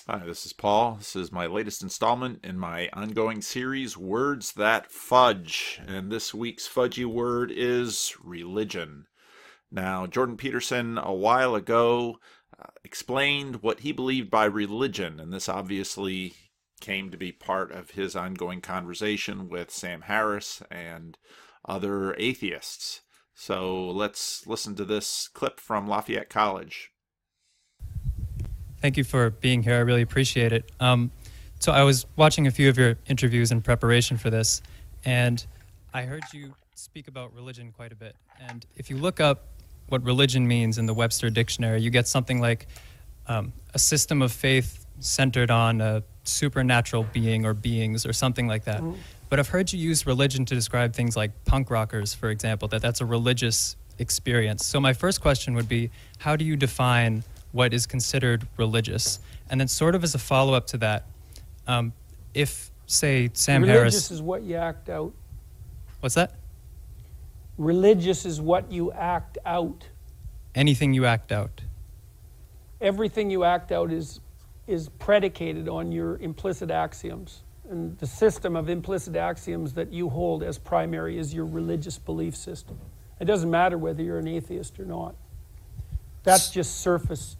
Hi, this is Paul. This is my latest installment in my ongoing series, Words That Fudge. And this week's fudgy word is religion. Now, Jordan Peterson, a while ago, explained what he believed by religion, and this obviously came to be part of his ongoing conversation with Sam Harris and other atheists. So let's listen to this clip from Lafayette College. Thank you for being here. I really appreciate it. So I was watching a few of your interviews in preparation for this, and I heard you speak about religion quite a bit. And if you look up what religion means in the Webster Dictionary, you get something like a system of faith centered on a supernatural being or beings or something like that. But I've heard you use religion to describe things like punk rockers, for example, that's a religious experience. So my first question would be, how do you define what is considered religious? And then sort of as a follow-up to that, if, say, Sam Harris... Religious is what you act out. What's that? Religious is what you act out. Anything you act out. Everything you act out is predicated on your implicit axioms. And the system of implicit axioms that you hold as primary is your religious belief system. It doesn't matter whether you're an atheist or not. That's just surface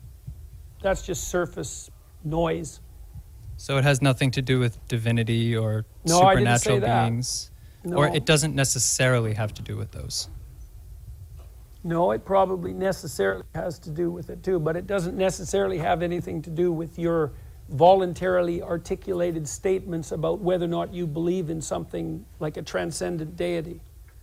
noise. So it has nothing to do with divinity or No, I didn't supernatural say that. beings? No. Or it doesn't necessarily have to do with those? No, it probably necessarily has to do with it too, but it doesn't necessarily have anything to do with your voluntarily articulated statements about whether or not you believe in something like a transcendent deity.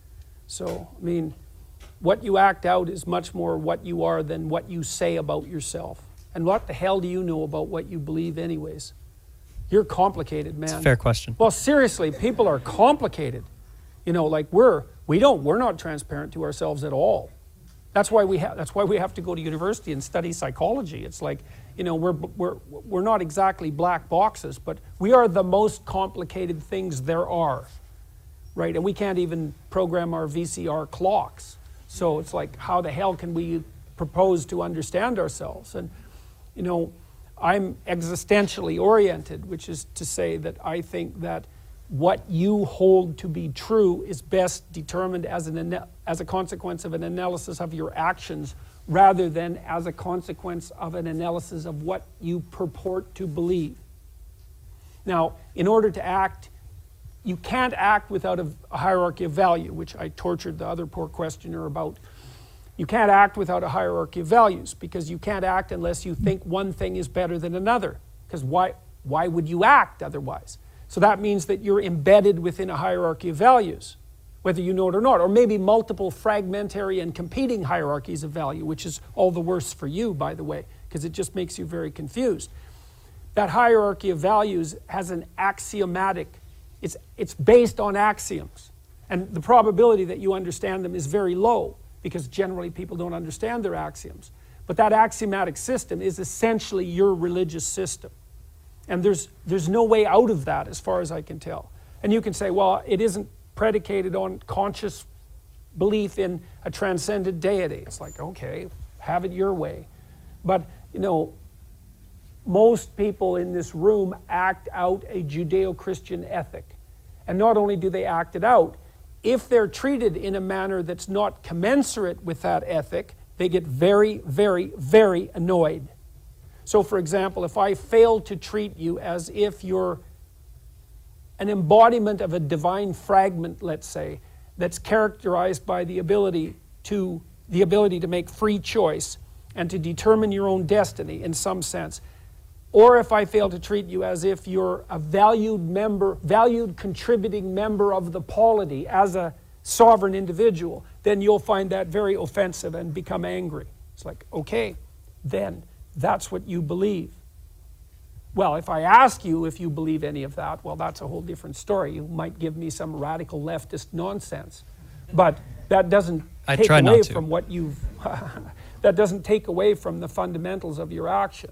So, I mean, what you act out is much more what you are than what you say about yourself. And what the hell do you know about what you believe anyways? You're complicated, man. It's a fair question. Well, seriously, people are complicated. You know, like we're not transparent to ourselves at all. That's why we have to go to university and study psychology. It's like, you know, we're not exactly black boxes, but we are the most complicated things there are, right? And we can't even program our VCR clocks. So it's like, how the hell can we propose to understand ourselves? And, you know, I'm existentially oriented, which is to say that I think that what you hold to be true is best determined as a consequence of an analysis of your actions rather than as a consequence of an analysis of what you purport to believe. Now, in order to act, you can't act without a hierarchy of value, which I tortured the other poor questioner about. You can't act without a hierarchy of values because you can't act unless you think one thing is better than another. Because why would you act otherwise? So that means that you're embedded within a hierarchy of values, whether you know it or not, or maybe multiple fragmentary and competing hierarchies of value, which is all the worse for you, by the way, because it just makes you very confused. That hierarchy of values has an axiomatic, it's based on axioms. And the probability that you understand them is very low because generally people don't understand their axioms. But that axiomatic system is essentially your religious system. And there's no way out of that as far as I can tell. And you can say, well, it isn't predicated on conscious belief in a transcendent deity. It's like, okay, have it your way. But, you know, most people in this room act out a Judeo-Christian ethic. And not only do they act it out, if they're treated in a manner that's not commensurate with that ethic, they get very, very, very annoyed. So, for example, if I fail to treat you as if you're an embodiment of a divine fragment, let's say, that's characterized by the ability to make free choice and to determine your own destiny in some sense, or if I fail to treat you as if you're a valued contributing member of the polity as a sovereign individual, then you'll find that very offensive and become angry. It's like, okay, then that's what you believe. Well, if I ask you if you believe any of that, well, that's a whole different story. You might give me some radical leftist nonsense. But that doesn't take away from what you've... that doesn't take away from the fundamentals of your action.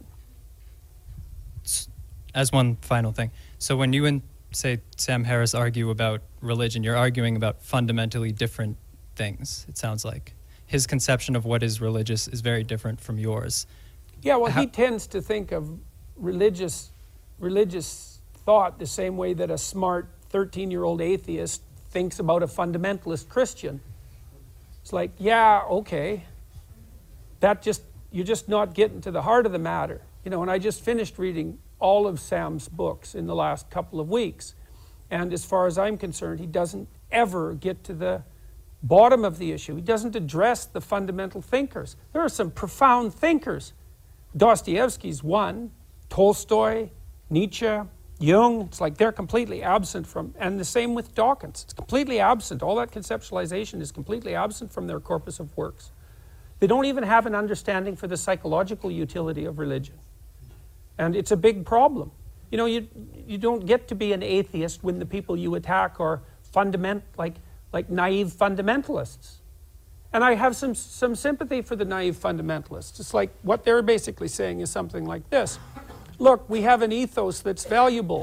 As one final thing, so when you and, say, Sam Harris argue about religion, you're arguing about fundamentally different things, it sounds like. His conception of what is religious is very different from yours. Yeah, well, he tends to think of religious thought the same way that a smart 13-year-old atheist thinks about a fundamentalist Christian. It's like, yeah, okay. You're just not getting to the heart of the matter. And I just finished reading all of Sam's books in the last couple of weeks. And as far as I'm concerned, he doesn't ever get to the bottom of the issue. He doesn't address the fundamental thinkers. There are some profound thinkers. Dostoevsky's one, Tolstoy, Nietzsche, Jung. It's like they're completely absent from, and the same with Dawkins. It's completely absent. All that conceptualization is completely absent from their corpus of works. They don't even have an understanding for the psychological utility of religion. And it's a big problem. You don't get to be an atheist when the people you attack are like naive fundamentalists. And I have some sympathy for the naive fundamentalists. It's like what they're basically saying is something like this. Look, we have an ethos that's valuable.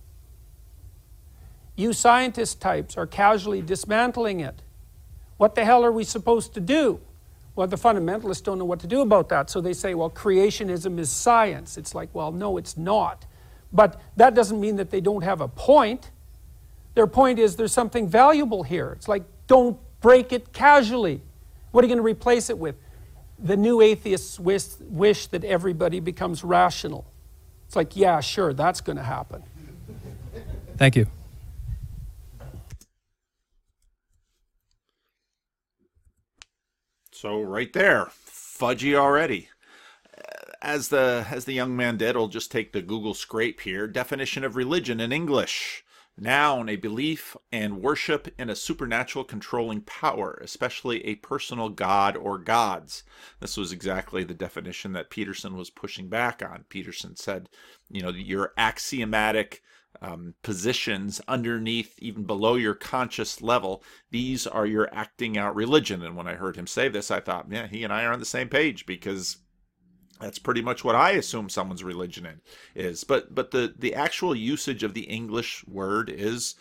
You scientist types are casually dismantling it. What the hell are we supposed to do? Well, the fundamentalists don't know what to do about that. So they say, well, creationism is science. It's like, well, no, it's not. But that doesn't mean that they don't have a point. Their point is there's something valuable here. It's like, don't break it casually. What are you going to replace it with? The new atheists wish that everybody becomes rational. It's like, yeah, sure, that's going to happen. Thank you. So right there, fudgy already. As the young man did, I'll just take the Google scrape here. Definition of religion in English. Noun, a belief and worship in a supernatural controlling power, especially a personal god or gods. This was exactly the definition that Peterson was pushing back on. Peterson said, your axiomatic positions underneath, even below your conscious level, these are your acting out religion. And when I heard him say this, I thought, yeah, he and I are on the same page, because that's pretty much what I assume someone's religion is. But the actual usage of the English word is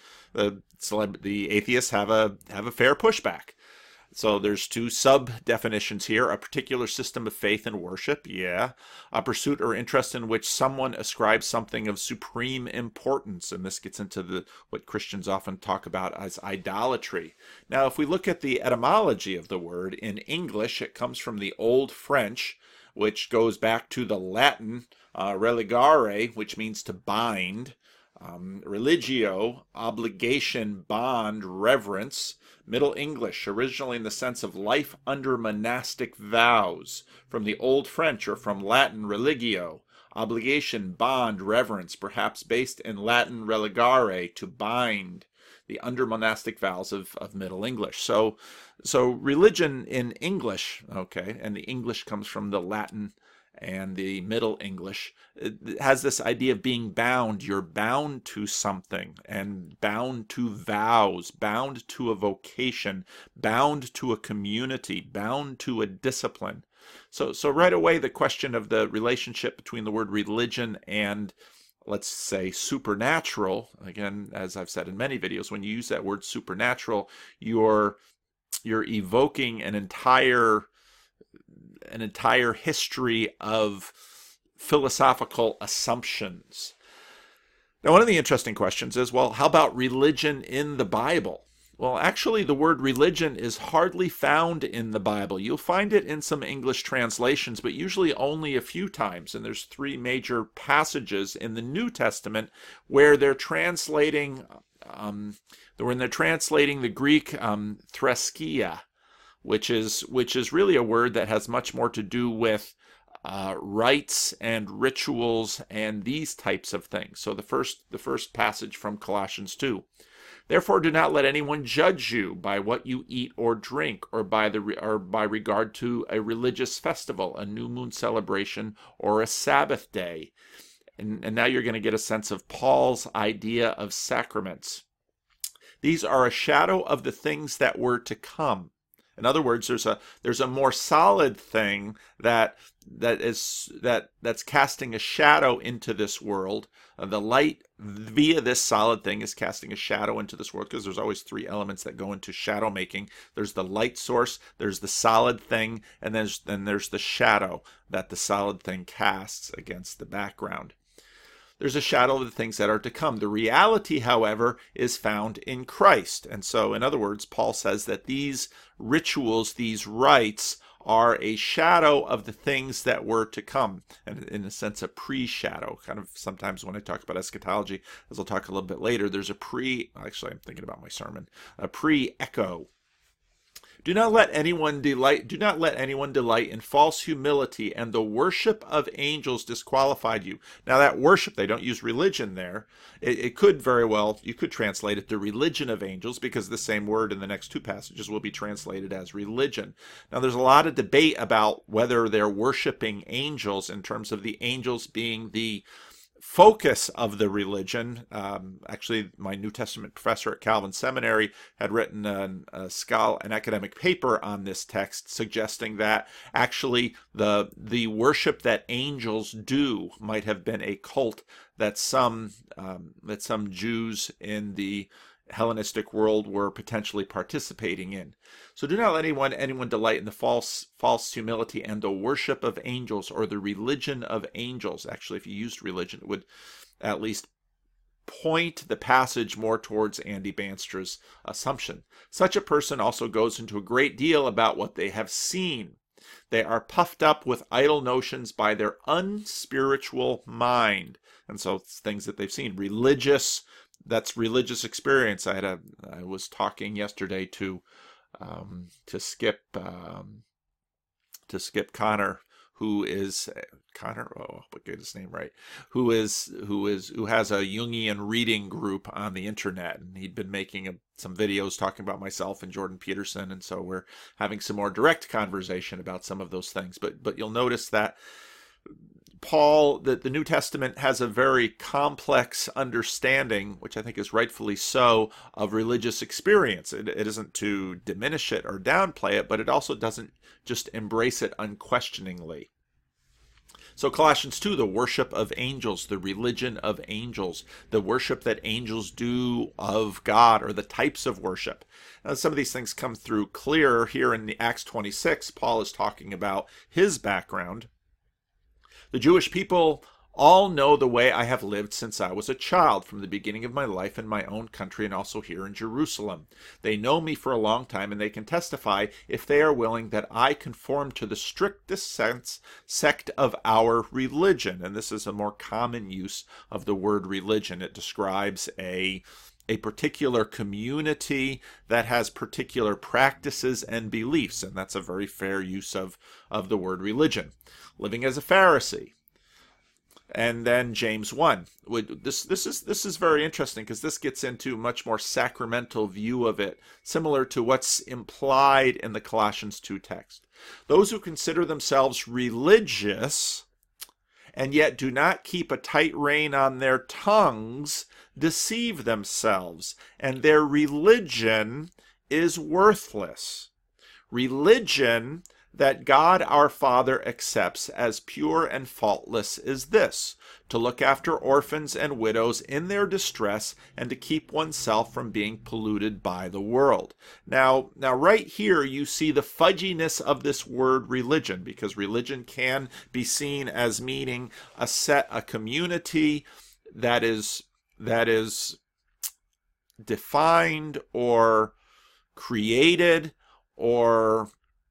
the atheists have a fair pushback. So there's two sub-definitions here. A particular system of faith and worship, yeah. A pursuit or interest in which someone ascribes something of supreme importance. And this gets into what Christians often talk about as idolatry. Now, if we look at the etymology of the word, in English, it comes from the Old French, which goes back to the Latin religare, which means to bind. Religio, obligation, bond, reverence. Middle English, originally in the sense of life under monastic vows. From the Old French, or from Latin religio, obligation, bond, reverence, perhaps based in Latin religare, to bind. The under monastic vows of Middle English. So religion in English, okay, and the English comes from the Latin and the Middle English, it has this idea of being bound. You're bound to something, and bound to vows, bound to a vocation, bound to a community, bound to a discipline. So right away, the question of the relationship between the word religion and, let's say, supernatural, again, as I've said in many videos, when you use that word supernatural, you're evoking an entire history of philosophical assumptions. Now, one of the interesting questions is, well, how about religion in the Bible? Well, actually, the word religion is hardly found in the Bible. You'll find it in some English translations, but usually only a few times. And there's three major passages in the New Testament where they're translating, the Greek threskia, which is really a word that has much more to do with rites and rituals and these types of things. So the first passage from Colossians 2. Therefore, do not let anyone judge you by what you eat or drink, or by regard to a religious festival, a new moon celebration, or a Sabbath day. And now you're going to get a sense of Paul's idea of sacraments. These are a shadow of the things that were to come. In other words, there's a more solid thing that's casting a shadow into this world. The light via this solid thing is casting a shadow into this world, because there's always three elements that go into shadow making. There's the light source, there's the solid thing, and then there's the shadow that the solid thing casts against the background. There's a shadow of the things that are to come. The reality, however, is found in Christ. And so, in other words, Paul says that these rituals, these rites, are a shadow of the things that were to come, and in a sense a pre-shadow. Kind of sometimes when I talk about eschatology, as I'll talk a little bit later, there's a actually I'm thinking about my sermon, a pre-echo. Do not let anyone delight in false humility, and the worship of angels disqualified you. Now that worship, they don't use religion there. It could very well, you could translate it the religion of angels, because the same word in the next two passages will be translated as religion. Now there's a lot of debate about whether they're worshiping angels in terms of the angels being the focus of the religion. Actually, my New Testament professor at Calvin Seminary had written an academic paper on this text, suggesting that actually the worship that angels do might have been a cult that some Jews in the Hellenistic world were potentially participating in. So do not let anyone delight in the false humility and the worship of angels, or the religion of angels. Actually, if you used religion, it would at least point the passage more towards Andy Banstra's assumption. Such a person also goes into a great deal about what they have seen. They are puffed up with idle notions by their unspiritual mind. And so it's things that they've seen. That's religious experience. I was talking yesterday to Skip Connor, who is Connor. Oh, but get his name right. Who has a Jungian reading group on the internet, and he'd been making some videos talking about myself and Jordan Peterson, and so we're having some more direct conversation about some of those things. But you'll notice that the New Testament has a very complex understanding, which I think is rightfully so, of religious experience. It isn't to diminish it or downplay it, but it also doesn't just embrace it unquestioningly. So Colossians 2, the worship of angels, the religion of angels, the worship that angels do of God, or the types of worship. Now, some of these things come through clear here in the Acts 26. Paul is talking about his background. The Jewish people all know the way I have lived since I was a child, from the beginning of my life in my own country and also here in Jerusalem. They know me for a long time, and they can testify, if they are willing, that I conform to the strictest sect of our religion. And this is a more common use of the word religion. It describes a particular community that has particular practices and beliefs, and that's a very fair use of the word religion. Living as a Pharisee. And then James 1. This is very interesting, because this gets into a much more sacramental view of it, similar to what's implied in the Colossians 2 text. Those who consider themselves religious and yet do not keep a tight rein on their tongues deceive themselves, and their religion is worthless. Religion that God our Father accepts as pure and faultless is this: to look after orphans and widows in their distress, and to keep oneself from being polluted by the world. Now right here you see the fudginess of this word religion, because religion can be seen as meaning a community that is defined or created or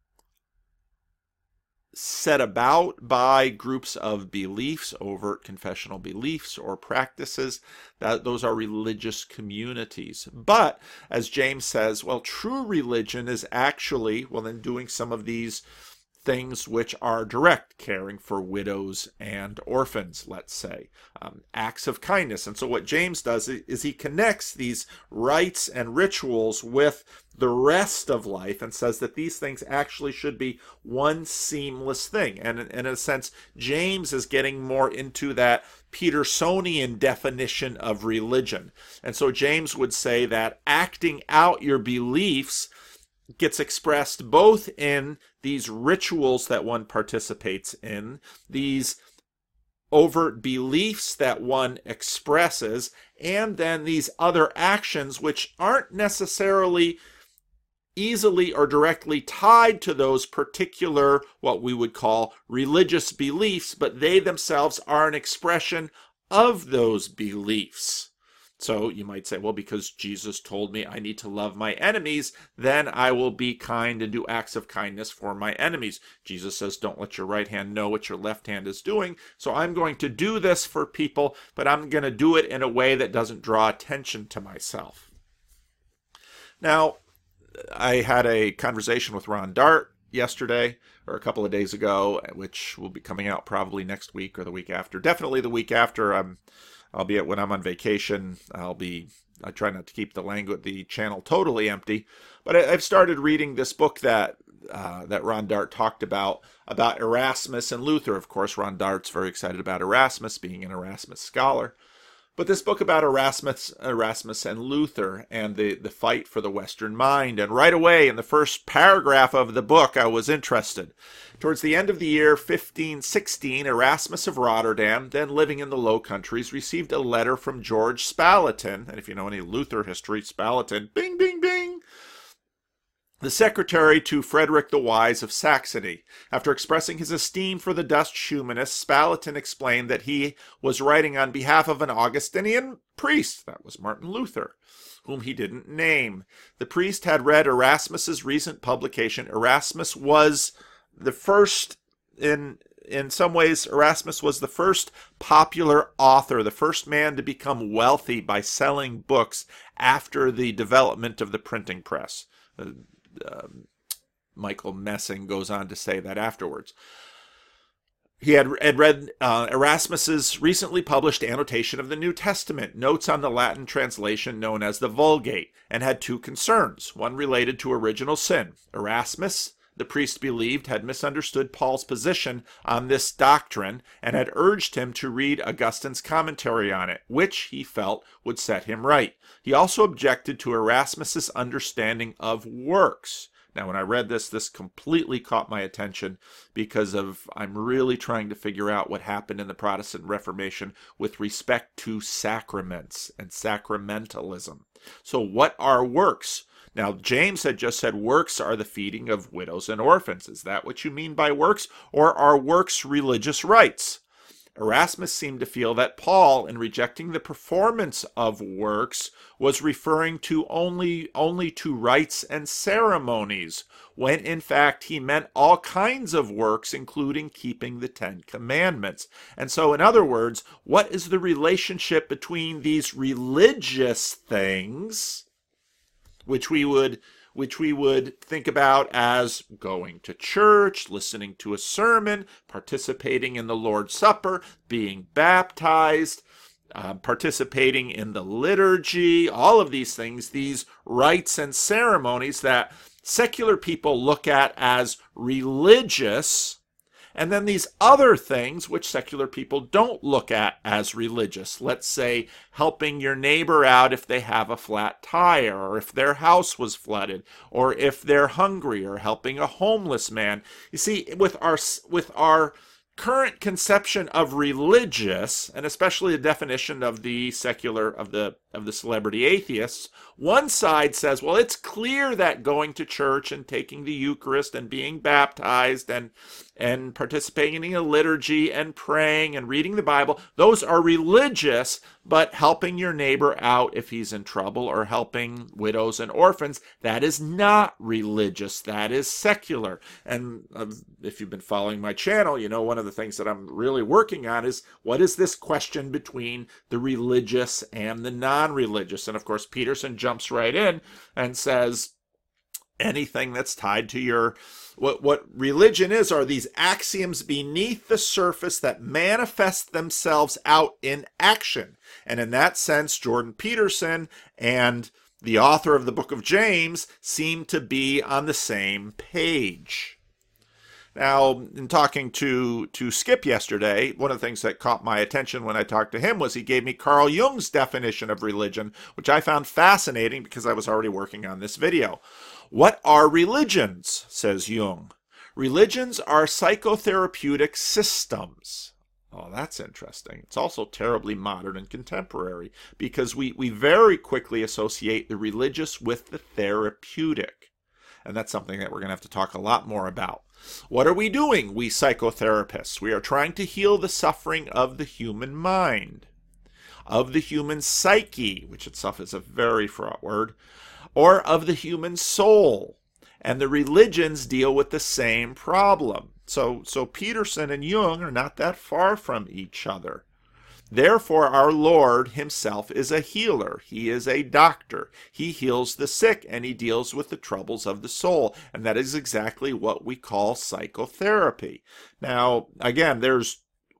set about by groups of beliefs, overt confessional beliefs or practices. Those are religious communities. But as James says, well, true religion is actually, in doing some of these things which are direct, caring for widows and orphans, let's say, acts of kindness. And so what James does is he connects these rites and rituals with the rest of life, and says that these things actually should be one seamless thing. And in a sense, James is getting more into that Petersonian definition of religion. And so James would say that acting out your beliefs gets expressed both in these rituals that one participates in, these overt beliefs that one expresses, and then these other actions which aren't necessarily easily or directly tied to those particular, what we would call religious beliefs, but they themselves are an expression of those beliefs. So you might say, well, because Jesus told me I need to love my enemies, then I will be kind and do acts of kindness for my enemies. Jesus says, don't let your right hand know what your left hand is doing. So I'm going to do this for people, but I'm going to do it in a way that doesn't draw attention to myself. Now, I had a conversation with Ron Dart yesterday, or a couple of days ago, which will be coming out probably next week or the week after. Definitely the week after. Albeit when I'm on vacation, I try not to keep the channel totally empty. But I've started reading this book that Ron Dart talked about Erasmus and Luther. Of course, Ron Dart's very excited about Erasmus, being an Erasmus scholar. But this book about Erasmus and Luther and the fight for the Western mind. And right away, in the first paragraph of the book, I was interested. Towards the end of the year 1516, Erasmus of Rotterdam, then living in the Low Countries, received a letter from George Spalatin. And if you know any Luther history, Spalatin, bing, bing, bing, the secretary to Frederick the Wise of Saxony. After expressing his esteem for the Dutch humanists, Spalatin explained that he was writing on behalf of an Augustinian priest, that was Martin Luther, whom he didn't name. The priest had read Erasmus's recent publication. Erasmus was the first, in some ways, Erasmus was the first popular author, the first man to become wealthy by selling books after the development of the printing press. Michael Messing goes on to say that afterwards. He had read Erasmus's recently published annotation of the New Testament, notes on the Latin translation known as the Vulgate, and had two concerns. One related to original sin. Erasmus, the priest believed, had misunderstood Paul's position on this doctrine and had urged him to read Augustine's commentary on it, which he felt would set him right. He also objected to Erasmus's understanding of works. Now, when I read this completely caught my attention because I'm really trying to figure out what happened in the Protestant Reformation with respect to sacraments and sacramentalism. So what are works? Now, James had just said works are the feeding of widows and orphans. Is that what you mean by works? Or are works religious rites? Erasmus seemed to feel that Paul, in rejecting the performance of works, was referring to only to rites and ceremonies, when in fact he meant all kinds of works, including keeping the Ten Commandments. And so, in other words, what is the relationship between these religious things, which we would think about as going to church, listening to a sermon, participating in the Lord's Supper, being baptized, participating in the liturgy, all of these things, these rites and ceremonies that secular people look at as religious, and then these other things which secular people don't look at as religious. Let's say helping your neighbor out if they have a flat tire, or if their house was flooded, or if they're hungry, or helping a homeless man. You see, with our current conception of religious, and especially the definition of the secular, of the celebrity atheists, one side says, well, it's clear that going to church and taking the Eucharist and being baptized and participating in a liturgy and praying and reading the Bible, those are religious, but helping your neighbor out if he's in trouble or helping widows and orphans, that is not religious, that is secular. And if you've been following my channel, you know one of the things that I'm really working on is what is this question between the religious and the non-religious? And of course, Peterson jumps right in and says anything that's tied to your what religion is are these axioms beneath the surface that manifest themselves out in action. And in that sense, Jordan Peterson and the author of the book of James seem to be on the same page. Now, in talking to Skip yesterday, one of the things that caught my attention when I talked to him was he gave me Carl Jung's definition of religion, which I found fascinating because I was already working on this video. What are religions, says Jung? Religions are psychotherapeutic systems. Oh, that's interesting. It's also terribly modern and contemporary because we very quickly associate the religious with the therapeutic. And that's something that we're going to have to talk a lot more about. What are we doing, we psychotherapists? We are trying to heal the suffering of the human mind. of the human psyche, which itself is a very fraught word, or of the human soul. And the religions deal with the same problem. So Peterson and Jung are not that far from each other. Therefore, our Lord himself is a healer. He is a doctor. He heals the sick and he deals with the troubles of the soul. And that is exactly what we call psychotherapy. Now, again, there's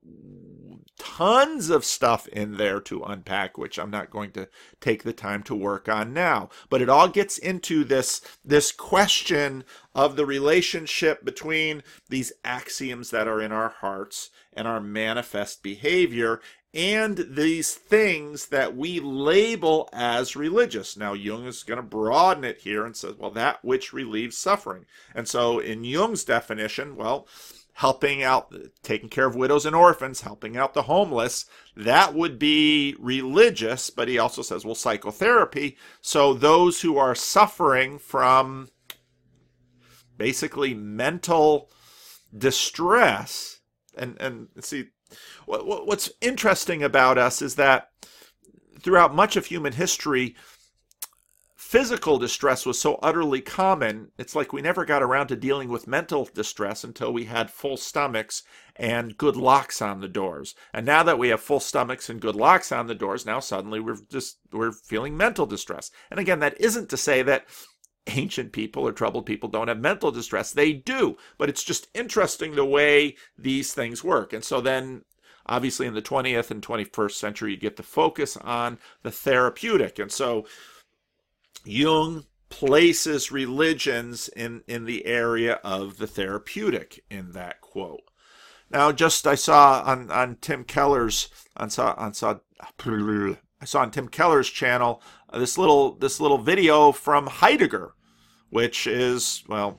tons of stuff in there to unpack, which I'm not going to take the time to work on now. But it all gets into this question of the relationship between these axioms that are in our hearts and our manifest behavior, and these things that we label as religious. Now, Jung is going to broaden it here and says, well, that which relieves suffering. And so in Jung's definition, well, helping out, taking care of widows and orphans, helping out the homeless, that would be religious. But he also says, well, psychotherapy, so those who are suffering from basically mental distress, and see, what's interesting about us is that throughout much of human history, physical distress was so utterly common, it's like we never got around to dealing with mental distress until we had full stomachs and good locks on the doors. And now that we have full stomachs and good locks on the doors, now suddenly we're feeling mental distress. And again, that isn't to say that ancient people or troubled people don't have mental distress. They do, but it's just interesting the way these things work. And so then, obviously, in the 20th and 21st century, you get the focus on the therapeutic. And so Jung places religions in the area of the therapeutic in that quote. Now, just I saw on Tim Keller's I saw on Tim Keller's channel this little video from Heidegger, which is, well,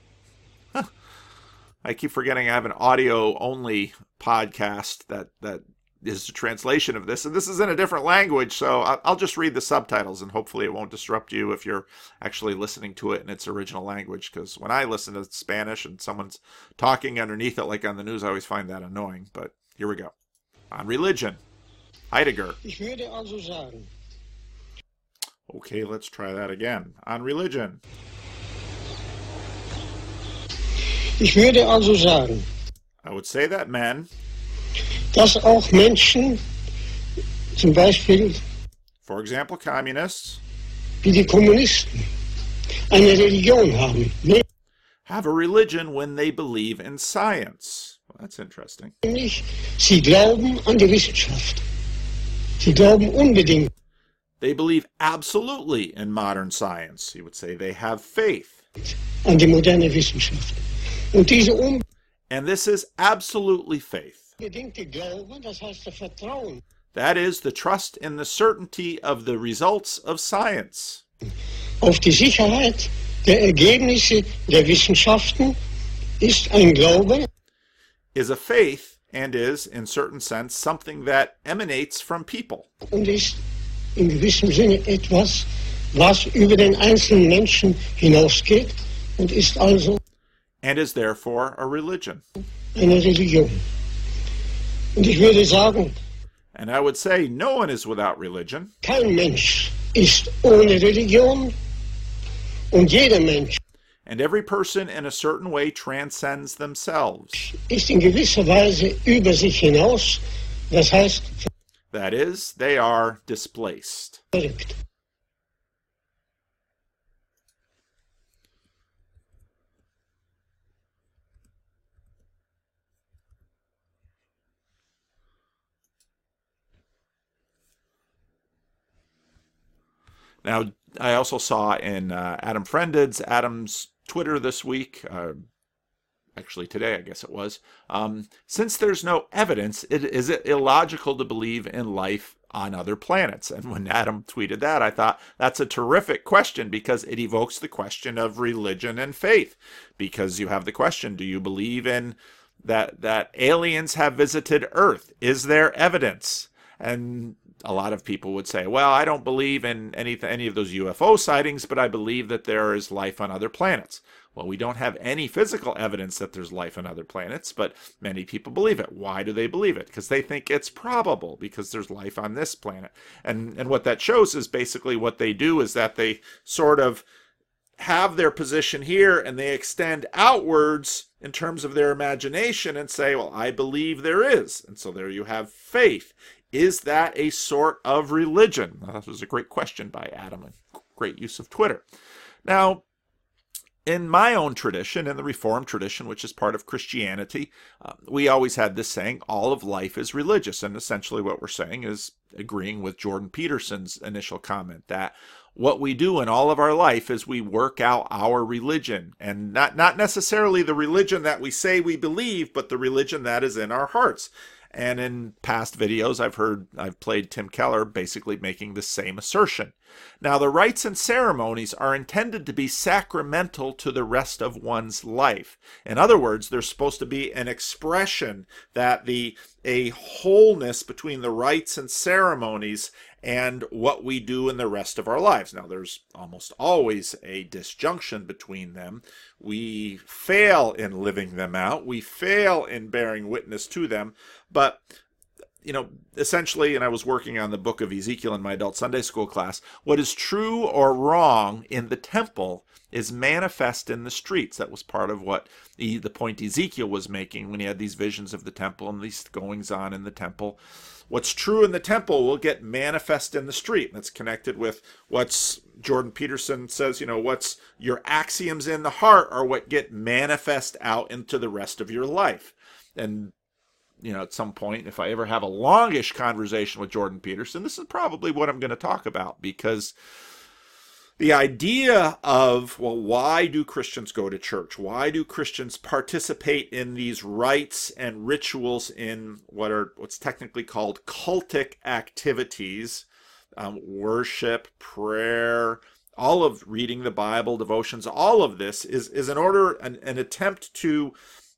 I keep forgetting I have an audio only podcast that is a translation of this, and this is in a different language, so I'll just read the subtitles, and hopefully it won't disrupt you if you're actually listening to it in its original language, because when I listen to Spanish and someone's talking underneath it like on the news, I always find that annoying. But here we go. On religion, Heidegger. Ich würde also sagen. Okay, let's try that again. On religion. Ich würde also sagen, I would say that men, dass auch Menschen, zum Beispiel for example, communists, wie die Kommunisten, eine Religion haben. have a religion when they believe in science. Well, that's interesting. Nämlich, sie glauben an die Wissenschaft. Sie glauben unbedingt. They believe absolutely in modern science. You would say they have faith. An die moderne Wissenschaft. Und diese And this is absolutely faith. unbedingte Glaube, das heißt das Vertrauen That is the trust in the certainty of the results of science. auf die Sicherheit der Ergebnisse der Wissenschaften ist ein Glaube, Is a faith and is, in certain sense, something that emanates from people. und ist in gewissem Sinne etwas, was über den einzelnen Menschen hinausgeht und ist also And is therefore a religion. eine Religion. Und ich würde sagen, And I would say no one is without religion. kein Mensch ist ohne Religion und jeder Mensch And every person in a certain way transcends themselves. ist in gewisser Weise über sich hinaus, das heißt That is, they are displaced. verrückt. Now, I also saw in Adam Friended's Adam's Twitter this week, actually today, I guess it was, since there's no evidence, is it illogical to believe in life on other planets? And when Adam tweeted that, I thought that's a terrific question because it evokes the question of religion and faith. Because you have the question, do you believe in that aliens have visited Earth? Is there evidence? And a lot of people would say, well, I don't believe in any of those UFO sightings, but I believe that there is life on other planets. Well, we don't have any physical evidence that there's life on other planets, but many people believe it. Why do they believe it? Because they think it's probable, because there's life on this planet. And what that shows is basically what they do is that they sort of have their position here and they extend outwards in terms of their imagination and say, well, I believe there is. And so there you have faith. Is that a sort of religion? That was a great question by Adam, and great use of Twitter. Now, in my own tradition, in the Reformed tradition, which is part of Christianity, we always had this saying, all of life is religious. And essentially what we're saying is agreeing with Jordan Peterson's initial comment that what we do in all of our life is we work out our religion, and not necessarily the religion that we say we believe, but the religion that is in our hearts. And in past videos, I've played Tim Keller basically making the same assertion. Now, the rites and ceremonies are intended to be sacramental to the rest of one's life. In other words, there's supposed to be an expression that a wholeness between the rites and ceremonies and what we do in the rest of our lives. Now, there's almost always a disjunction between them. We fail in living them out. We fail in bearing witness to them. But, essentially, and I was working on the book of Ezekiel in my adult Sunday school class, what is true or wrong in the temple is manifest in the streets. That was part of what the point Ezekiel was making when he had these visions of the temple and these goings on in the temple. What's true in the temple will get manifest in the street. That's connected with what's Jordan Peterson says, what's your axioms in the heart are what get manifest out into the rest of your life. And, at some point, if I ever have a longish conversation with Jordan Peterson, this is probably what I'm going to talk about, because the idea of, well, why do Christians go to church? Why do Christians participate in these rites and rituals in what's technically called cultic activities, worship, prayer, all of reading the Bible, devotions, all of this is in order, an attempt to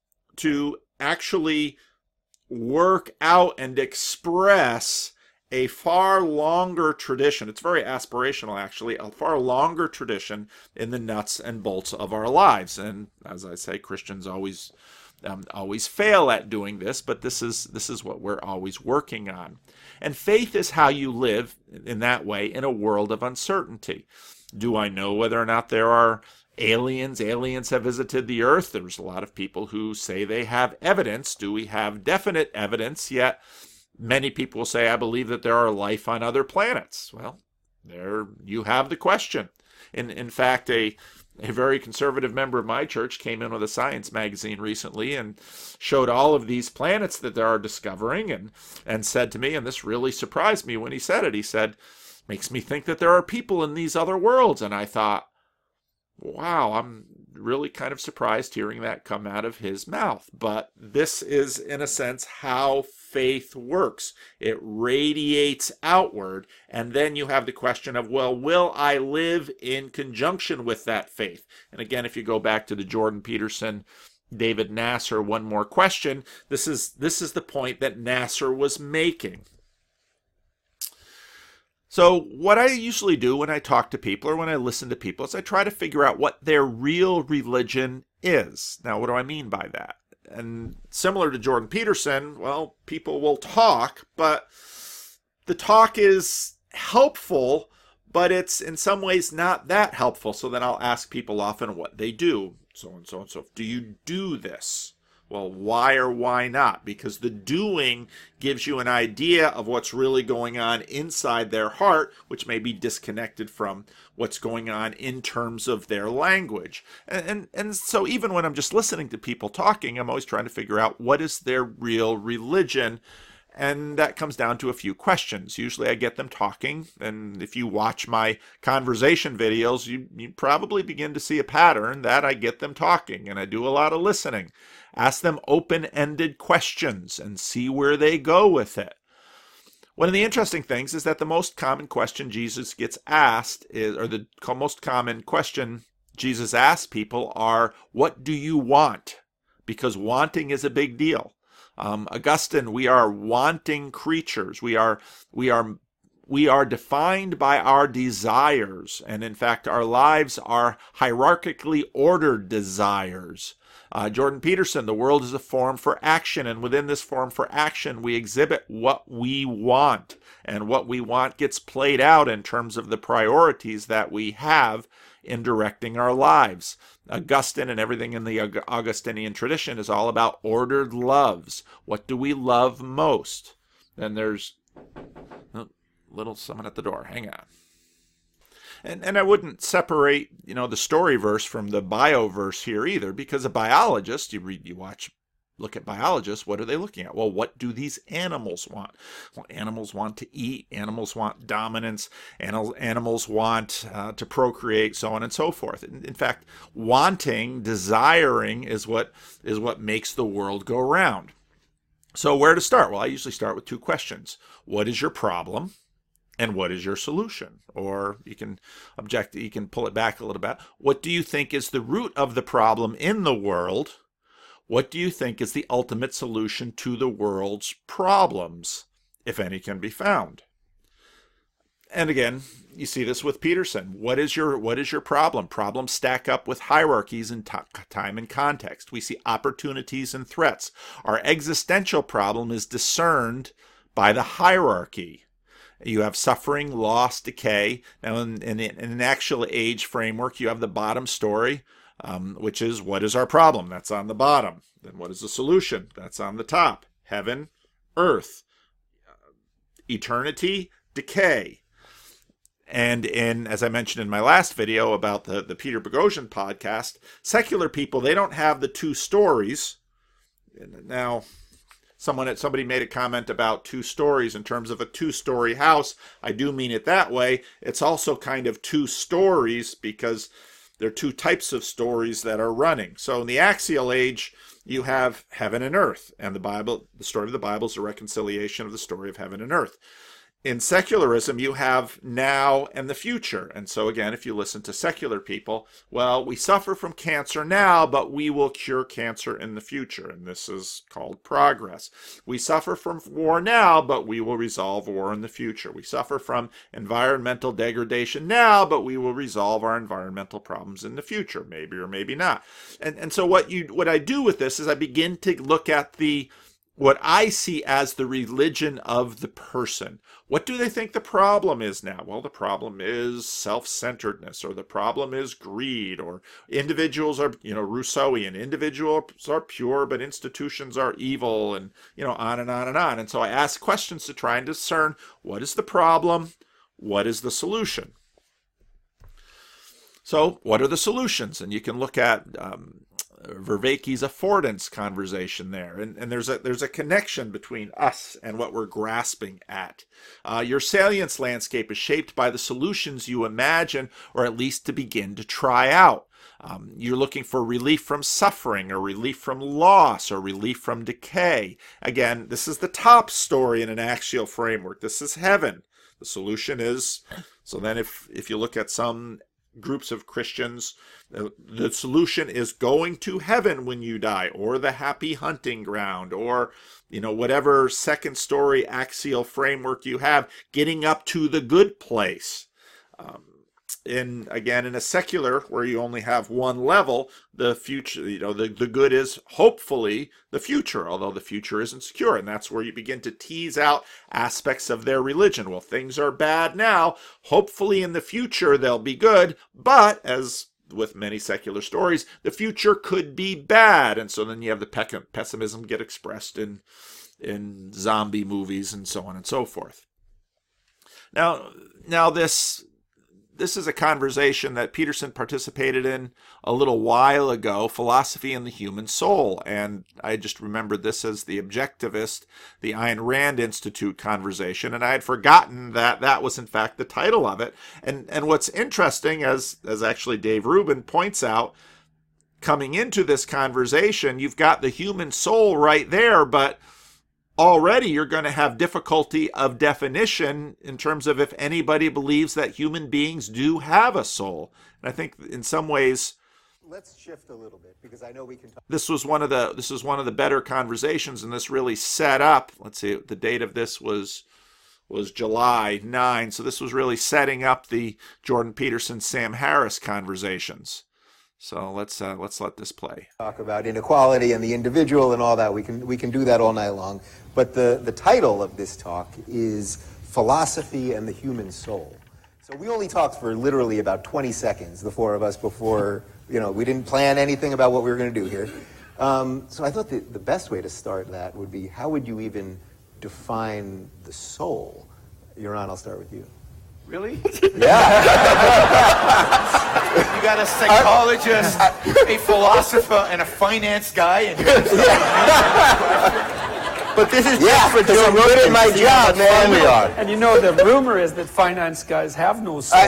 actually work out and express a far longer tradition. It's very aspirational, actually, a far longer tradition in the nuts and bolts of our lives. And as I say, Christians always fail at doing this, but this is what we're always working on. And faith is how you live in that way in a world of uncertainty. Do I know whether or not there are aliens? Aliens have visited the earth. There's a lot of people who say they have evidence. Do we have definite evidence? Yet many people will say, I believe that there are life on other planets. Well, there you have the question. In fact, a very conservative member of my church came in with a science magazine recently and showed all of these planets that they are discovering and said to me, and this really surprised me when he said it, he said, makes me think that there are people in these other worlds. And I thought, wow, I'm really kind of surprised hearing that come out of his mouth. But this is, in a sense, how faith works. It radiates outward, and then you have the question of, well, will I live in conjunction with that faith? And again, if you go back to the Jordan Peterson, David Nasser, one more question, this is the point that Nasser was making. So what I usually do when I talk to people or when I listen to people is I try to figure out what their real religion is. Now, what do I mean by that? And similar to Jordan Peterson, well, people will talk, but the talk is helpful, but it's in some ways not that helpful. So then I'll ask people often what they do, so and so and so. Do you do this? Well, why or why not? Because the doing gives you an idea of what's really going on inside their heart, which may be disconnected from what's going on in terms of their language. And so even when I'm just listening to people talking, I'm always trying to figure out what is their real religion. And that comes down to a few questions. Usually I get them talking, and if you watch my conversation videos, you probably begin to see a pattern that I get them talking, and I do a lot of listening. Ask them open-ended questions and see where they go with it. One of the interesting things is that the most common question Jesus gets asked the most common question Jesus asks people are, what do you want? Because wanting is a big deal. Augustine, we are wanting creatures. We are defined by our desires, and in fact, our lives are hierarchically ordered desires. Jordan Peterson, the world is a form for action, and within this form for action, we exhibit what we want, and what we want gets played out in terms of the priorities that we have in directing our lives. Augustine and everything in the Augustinian tradition is all about ordered loves. What do we love most? Then there's someone at the door. Hang on. And I wouldn't separate, the story verse from the bio verse here either, because a biologist, look at biologists, what are they looking at? Well, what do these animals want? Well, animals want to eat, animals want dominance, animals want to procreate, so on and so forth. In fact, wanting, desiring is what makes the world go round. So where to start? Well, I usually start with two questions. What is your problem? And what is your solution? Or you can pull it back a little bit. What do you think is the root of the problem in the world? What do you think is the ultimate solution to the world's problems, if any can be found? And again, you see this with Peterson. What is your problem? Problems stack up with hierarchies in time and context. We see opportunities and threats. Our existential problem is discerned by the hierarchy. You have suffering, loss, decay. Now, in an actual age framework, you have the bottom story, which is, what is our problem? That's on the bottom. Then what is the solution? That's on the top. Heaven, earth, eternity, decay. And as I mentioned in my last video about the Peter Boghossian podcast, secular people, they don't have the two stories. Now, somebody made a comment about two stories in terms of a two-story house. I do mean it that way. It's also kind of two stories because there are two types of stories that are running. So in the axial age, you have heaven and earth, and the story of the Bible is a reconciliation of the story of heaven and earth. In secularism, you have now and the future. And so again, if you listen to secular people, well, we suffer from cancer now, but we will cure cancer in the future. And this is called progress. We suffer from war now, but we will resolve war in the future. We suffer from environmental degradation now, but we will resolve our environmental problems in the future, maybe or maybe not. And so what I do with this is I begin to look at what I see as the religion of the person. What do they think the problem is now? Well, the problem is self-centeredness, or the problem is greed, or individuals are, Rousseauian, individuals are pure, but institutions are evil, and, on and on and on. And so I ask questions to try and discern what is the problem, what is the solution. So what are the solutions? And you can look at Vervaeke's affordance conversation there, and there's a connection between us and what we're grasping at. Your salience landscape is shaped by the solutions you imagine, or at least to begin to try out. You're looking for relief from suffering, or relief from loss, or relief from decay. Again, this is the top story in an axial framework. This is heaven. The solution is, so then if you look at some groups of Christians, the solution is going to heaven when you die, or the happy hunting ground, or whatever second story axial framework you have, getting up to the good place. In a secular where you only have one level, the future, the good is hopefully the future, although the future isn't secure. And that's where you begin to tease out aspects of their religion. Well, things are bad now. Hopefully in the future they'll be good. But as with many secular stories, the future could be bad. And so then you have the pessimism get expressed in zombie movies and so on and so forth. Now this is a conversation that Peterson participated in a little while ago, Philosophy and the Human Soul. And I just remembered this as the objectivist, the Ayn Rand Institute conversation. And I had forgotten that was in fact the title of it. And what's interesting, as actually Dave Rubin points out, coming into this conversation, you've got the human soul right there, but already you're going to have difficulty of definition in terms of if anybody believes that human beings do have a soul. And I think in some ways Let's shift a little bit, because I know we can talk. This was one of the better conversations, and this really set up. Let's see, the date of this was July 9, so this was really setting up the Jordan Peterson Sam Harris conversations. So let's let this play. Talk about inequality and the individual and all that. We can do that all night long. But the title of this talk is Philosophy and the Human Soul. So we only talked for literally about 20 seconds, the four of us, before, we didn't plan anything about what we were going to do here. So I thought the best way to start that would be, how would you even define the soul? Yaron, I'll start with you. Really? Yeah. You got a psychologist, a philosopher, and a finance guy. But this is for doing I'm good at my job, man. We are. And the rumor is that finance guys have no soul.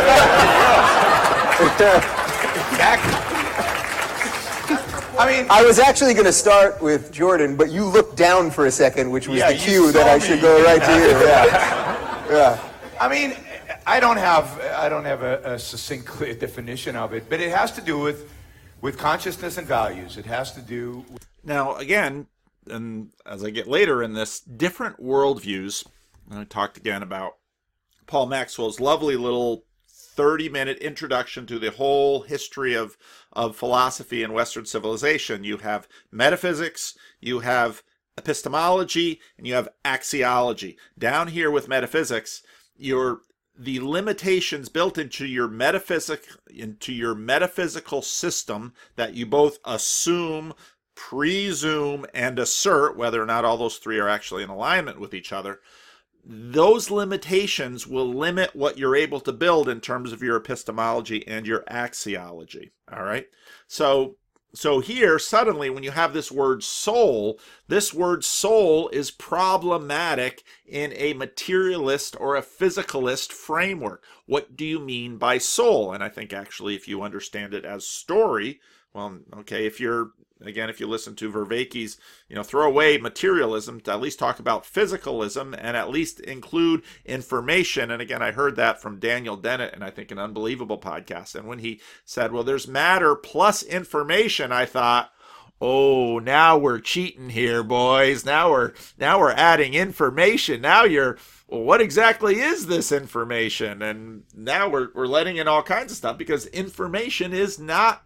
I was actually going to start with Jordan, but you looked down for a second, which was the cue that I should go right to you. Yeah. I don't have a succinct, clear definition of it, but it has to do with consciousness and values. It has to do. Now, again, and as I get later in this, different worldviews. I talked again about Paul Maxwell's lovely little 30-minute introduction to the whole history of philosophy and Western civilization. You have metaphysics, you have epistemology, and you have axiology. Down here with metaphysics, the limitations built into your metaphysical system that you both assume, presume, and assert, whether or not all those three are actually in alignment with each other, those limitations will limit what you're able to build in terms of your epistemology and your axiology. All right? So here, suddenly, when you have this word soul is problematic in a materialist or a physicalist framework. What do you mean by soul? And I think actually if you understand it as story, well, okay, if you listen to Vervaeke's, throw away materialism to at least talk about physicalism and at least include information. And again, I heard that from Daniel Dennett, and I think an unbelievable podcast. And when he said, well, there's matter plus information, I thought, oh, now we're cheating here, boys. Now we're adding information. Now what exactly is this information? And now we're letting in all kinds of stuff, because information is not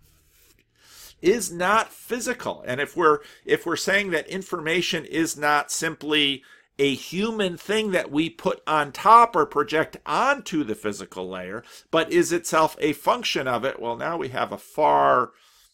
physical. And if we're saying that information is not simply a human thing that we put on top or project onto the physical layer, but is itself a function of it, well, now we have far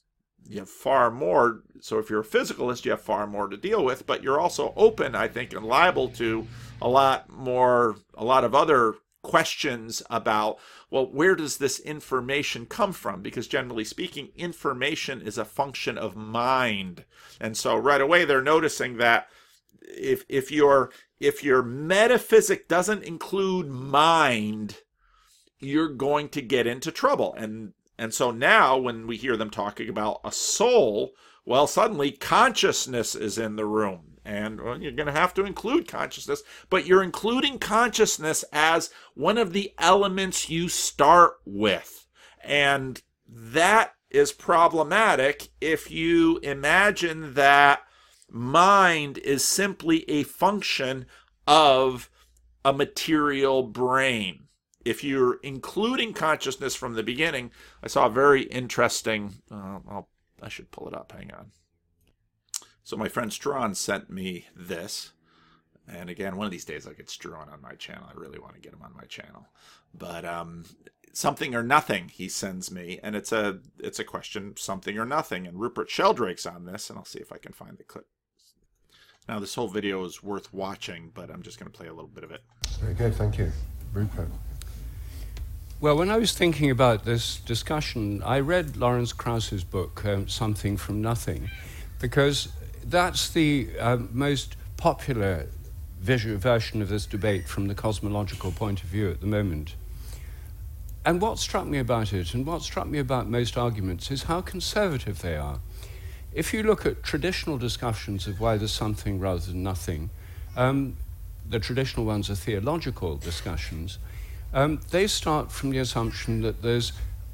more. So if you're a physicalist, you have far more to deal with, but you're also open, I think, and liable to a lot of other questions about, well, where does this information come from? Because generally speaking, information is a function of mind. And so right away they're noticing that if your metaphysic doesn't include mind, you're going to get into trouble. And so now when we hear them talking about a soul, well, suddenly consciousness is in the room. And you're going to have to include consciousness, but you're including consciousness as one of the elements you start with. And that is problematic if you imagine that mind is simply a function of a material brain. If you're including consciousness from the beginning, I saw a very interesting, I should pull it up, hang on. So my friend Strawn sent me this, and again, one of these days I'll get Strawn on my channel. I really want to get him on my channel. But something or nothing he sends me, and it's a question, something or nothing, and Rupert Sheldrake's on this, and I'll see if I can find the clip. Now this whole video is worth watching, but I'm just going to play a little bit of it. Very good, thank you. Rupert. Well, when I was thinking about this discussion, I read Lawrence Krauss's book, Something from Nothing, because that's the most popular version of this debate from the cosmological point of view at the moment. And what struck me about it, and what struck me about most arguments, is how conservative they are. If you look at traditional discussions of why there's something rather than nothing, the traditional ones are theological discussions, they start from the assumption that there's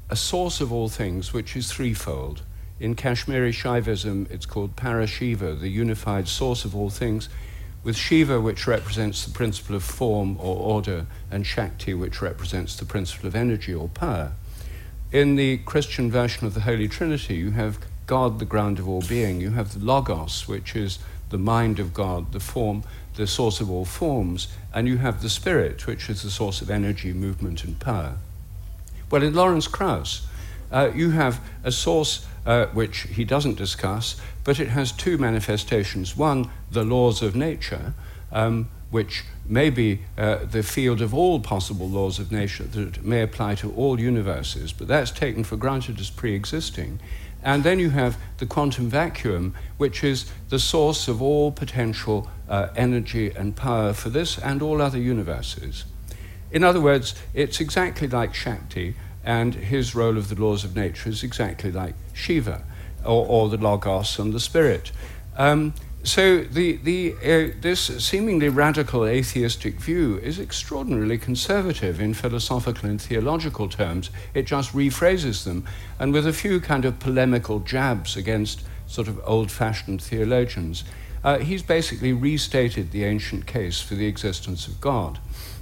a source of all things which is threefold. In Kashmiri Shaivism, it's called Parashiva, the unified source of all things, with Shiva, which represents the principle of form or order, and Shakti, which represents the principle of energy or power. In the Christian version of the Holy Trinity, you have God, the ground of all being. You have the Logos, which is the mind of God, the form, the source of all forms, and you have the Spirit, which is the source of energy, movement, and power. Well, in Lawrence Krauss, you have a source which he doesn't discuss, but it has two manifestations. One, the laws of nature, which may be the field of all possible laws of nature that may apply to all universes, but that's taken for granted as pre-existing. And then you have the quantum vacuum, which is the source of all potential energy and power for this and all other universes. In other words, it's exactly like Shakti, and his role of the laws of nature is exactly like Shiva, or the Logos and the Spirit. So this seemingly radical atheistic view is extraordinarily conservative in philosophical and theological terms. It just rephrases them, and with a few kind of polemical jabs against sort of old-fashioned theologians, he's basically restated the ancient case for the existence of God.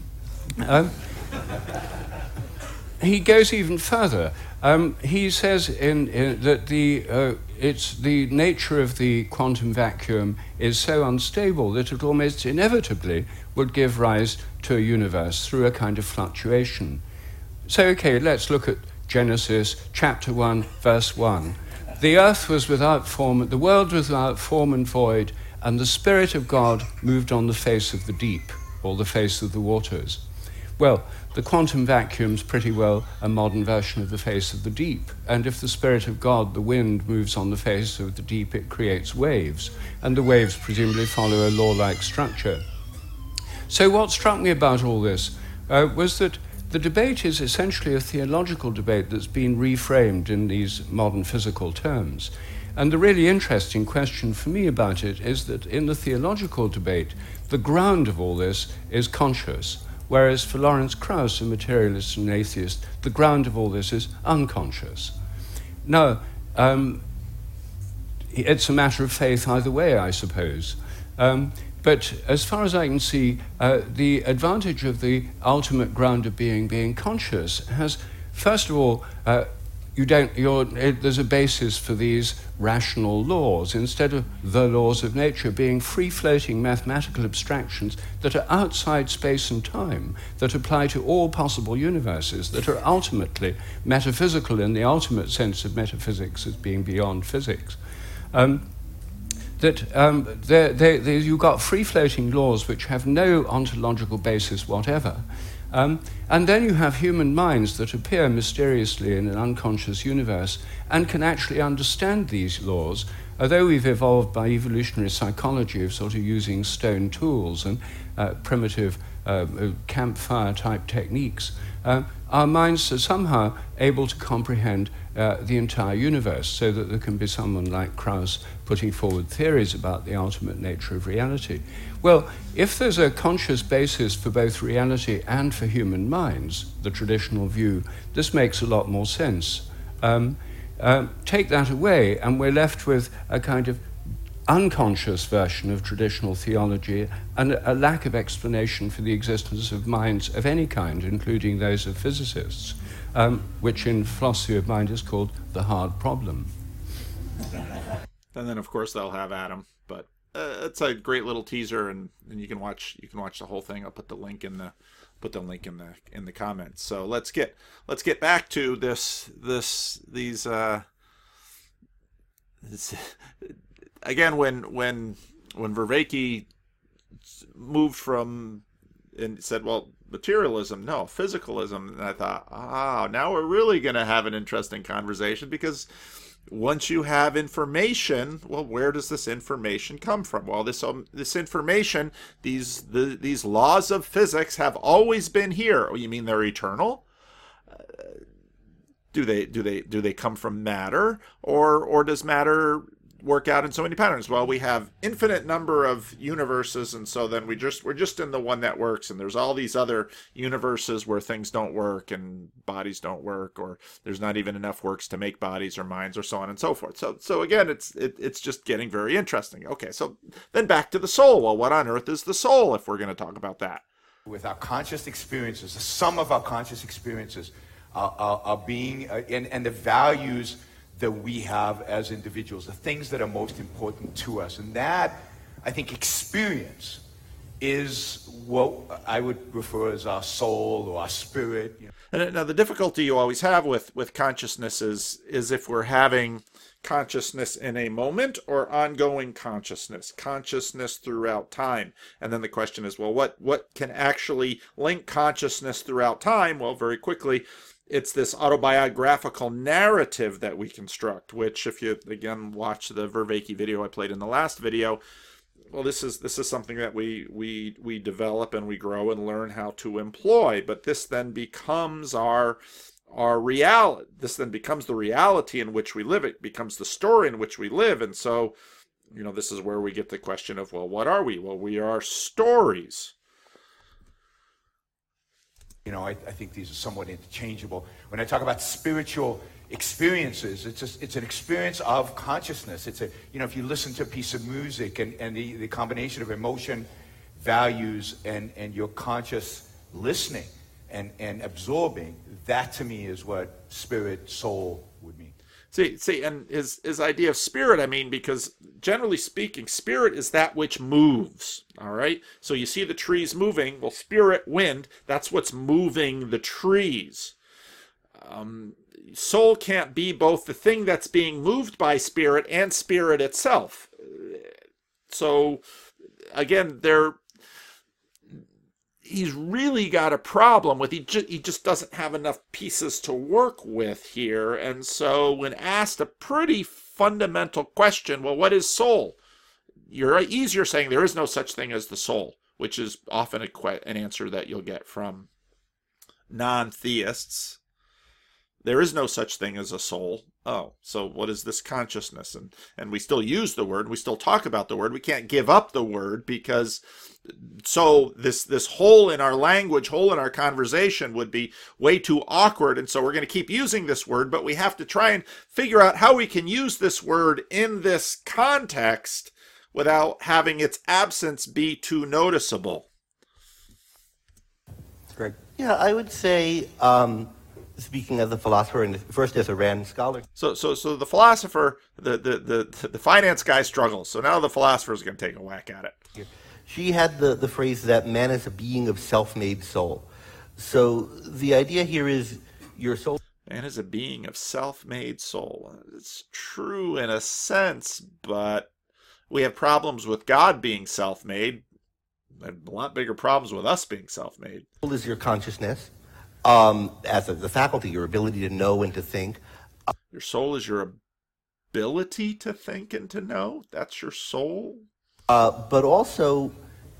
He goes even further. He says that it's the nature of the quantum vacuum is so unstable that it almost inevitably would give rise to a universe through a kind of fluctuation. So, okay, let's look at Genesis chapter 1, verse 1. The earth was without form, the world was without form and void, and the Spirit of God moved on the face of the deep, or the face of the waters. Well, the quantum vacuum's pretty well a modern version of the face of the deep. And if the Spirit of God, the wind, moves on the face of the deep, it creates waves. And the waves presumably follow a law-like structure. So what struck me about all this was that the debate is essentially a theological debate that's been reframed in these modern physical terms. And the really interesting question for me about it is that in the theological debate, the ground of all this is conscious. Whereas for Lawrence Krauss, a materialist and atheist, the ground of all this is unconscious. Now, it's a matter of faith either way, I suppose. But as far as I can see, the advantage of the ultimate ground of being conscious has, first of all, there's a basis for these rational laws, instead of the laws of nature being free-floating mathematical abstractions that are outside space and time, that apply to all possible universes, that are ultimately metaphysical in the ultimate sense of metaphysics as being beyond physics. You've got free-floating laws which have no ontological basis whatever. And then you have human minds that appear mysteriously in an unconscious universe and can actually understand these laws, although we've evolved by evolutionary psychology of sort of using stone tools and primitive campfire-type techniques. Our minds are somehow able to comprehend the entire universe, so that there can be someone like Krauss putting forward theories about the ultimate nature of reality. Well, if there's a conscious basis for both reality and for human minds, the traditional view, this makes a lot more sense. Take that away, and we're left with a kind of unconscious version of traditional theology and a lack of explanation for the existence of minds of any kind, including those of physicists, which in philosophy of mind is called the hard problem. And then, of course, they'll have Adam. But it's a great little teaser, and you can watch the whole thing. I'll put the link in the comments. So let's get back to this again. When Vervaeke moved from and said, well, materialism, no, physicalism, and I thought, now we're really going to have an interesting conversation, because once you have information, well, where does this information come from? Well, this information, these laws of physics have always been here. Oh, you mean they're eternal? Do they come from matter, or does matter work out in so many patterns? Well, we have infinite number of universes, and so then we're just in the one that works, and there's all these other universes where things don't work and bodies don't work, or there's not even enough works to make bodies or minds, or so on and so forth. So again, it's just getting very interesting. Okay, so then back to the soul. Well, what on earth is the soul, if we're going to talk about that? With our conscious experiences, the sum of our conscious experiences, our being, and the values that we have as individuals, the things that are most important to us. And that, I think, experience is what I would refer as our soul or our spirit. You know. And now the difficulty you always have with consciousness is if we're having consciousness in a moment or ongoing consciousness throughout time. And then the question is, well, what can actually link consciousness throughout time? Well, very quickly, it's this autobiographical narrative that we construct, which if you, again, watch the Vervaeke video I played in the last video, well, this is something that we develop and we grow and learn how to employ. But this then becomes our reality. This then becomes the reality in which we live. It becomes the story in which we live. And so, this is where we get the question of, well, what are we? Well, we are stories. I think these are somewhat interchangeable. When I talk about spiritual experiences, it's an experience of consciousness. It's if you listen to a piece of music and the combination of emotion, values, and your conscious listening and absorbing, that to me is what spirit, soul would mean. See, and his idea of spirit, because generally speaking, spirit is that which moves, all right? So you see the trees moving, well, spirit, wind, that's what's moving the trees. Soul can't be both the thing that's being moved by spirit and spirit itself. So, again, he's really got a problem with, he just doesn't have enough pieces to work with here. And so when asked a pretty fundamental question, well, what is soul? You're easier saying there is no such thing as the soul, which is often an answer that you'll get from non-theists. There is no such thing as a soul. Oh, so what is this consciousness? And we still use the word. We still talk about the word. We can't give up the word because so this hole in our language, hole in our conversation would be way too awkward. And so we're going to keep using this word, but we have to try and figure out how we can use this word in this context without having its absence be too noticeable. Greg? Yeah, I would say, speaking as a philosopher and first as a Rand scholar. So the philosopher, the finance guy struggles. So now the philosopher is going to take a whack at it. She had the phrase that man is a being of self-made soul. So the idea here is your soul. Man is a being of self-made soul. It's true in a sense, but we have problems with God being self-made. A lot bigger problems with us being self-made. Soul is your consciousness. As the faculty, your ability to know and to think. Your soul is your ability to think and to know? That's your soul? But also,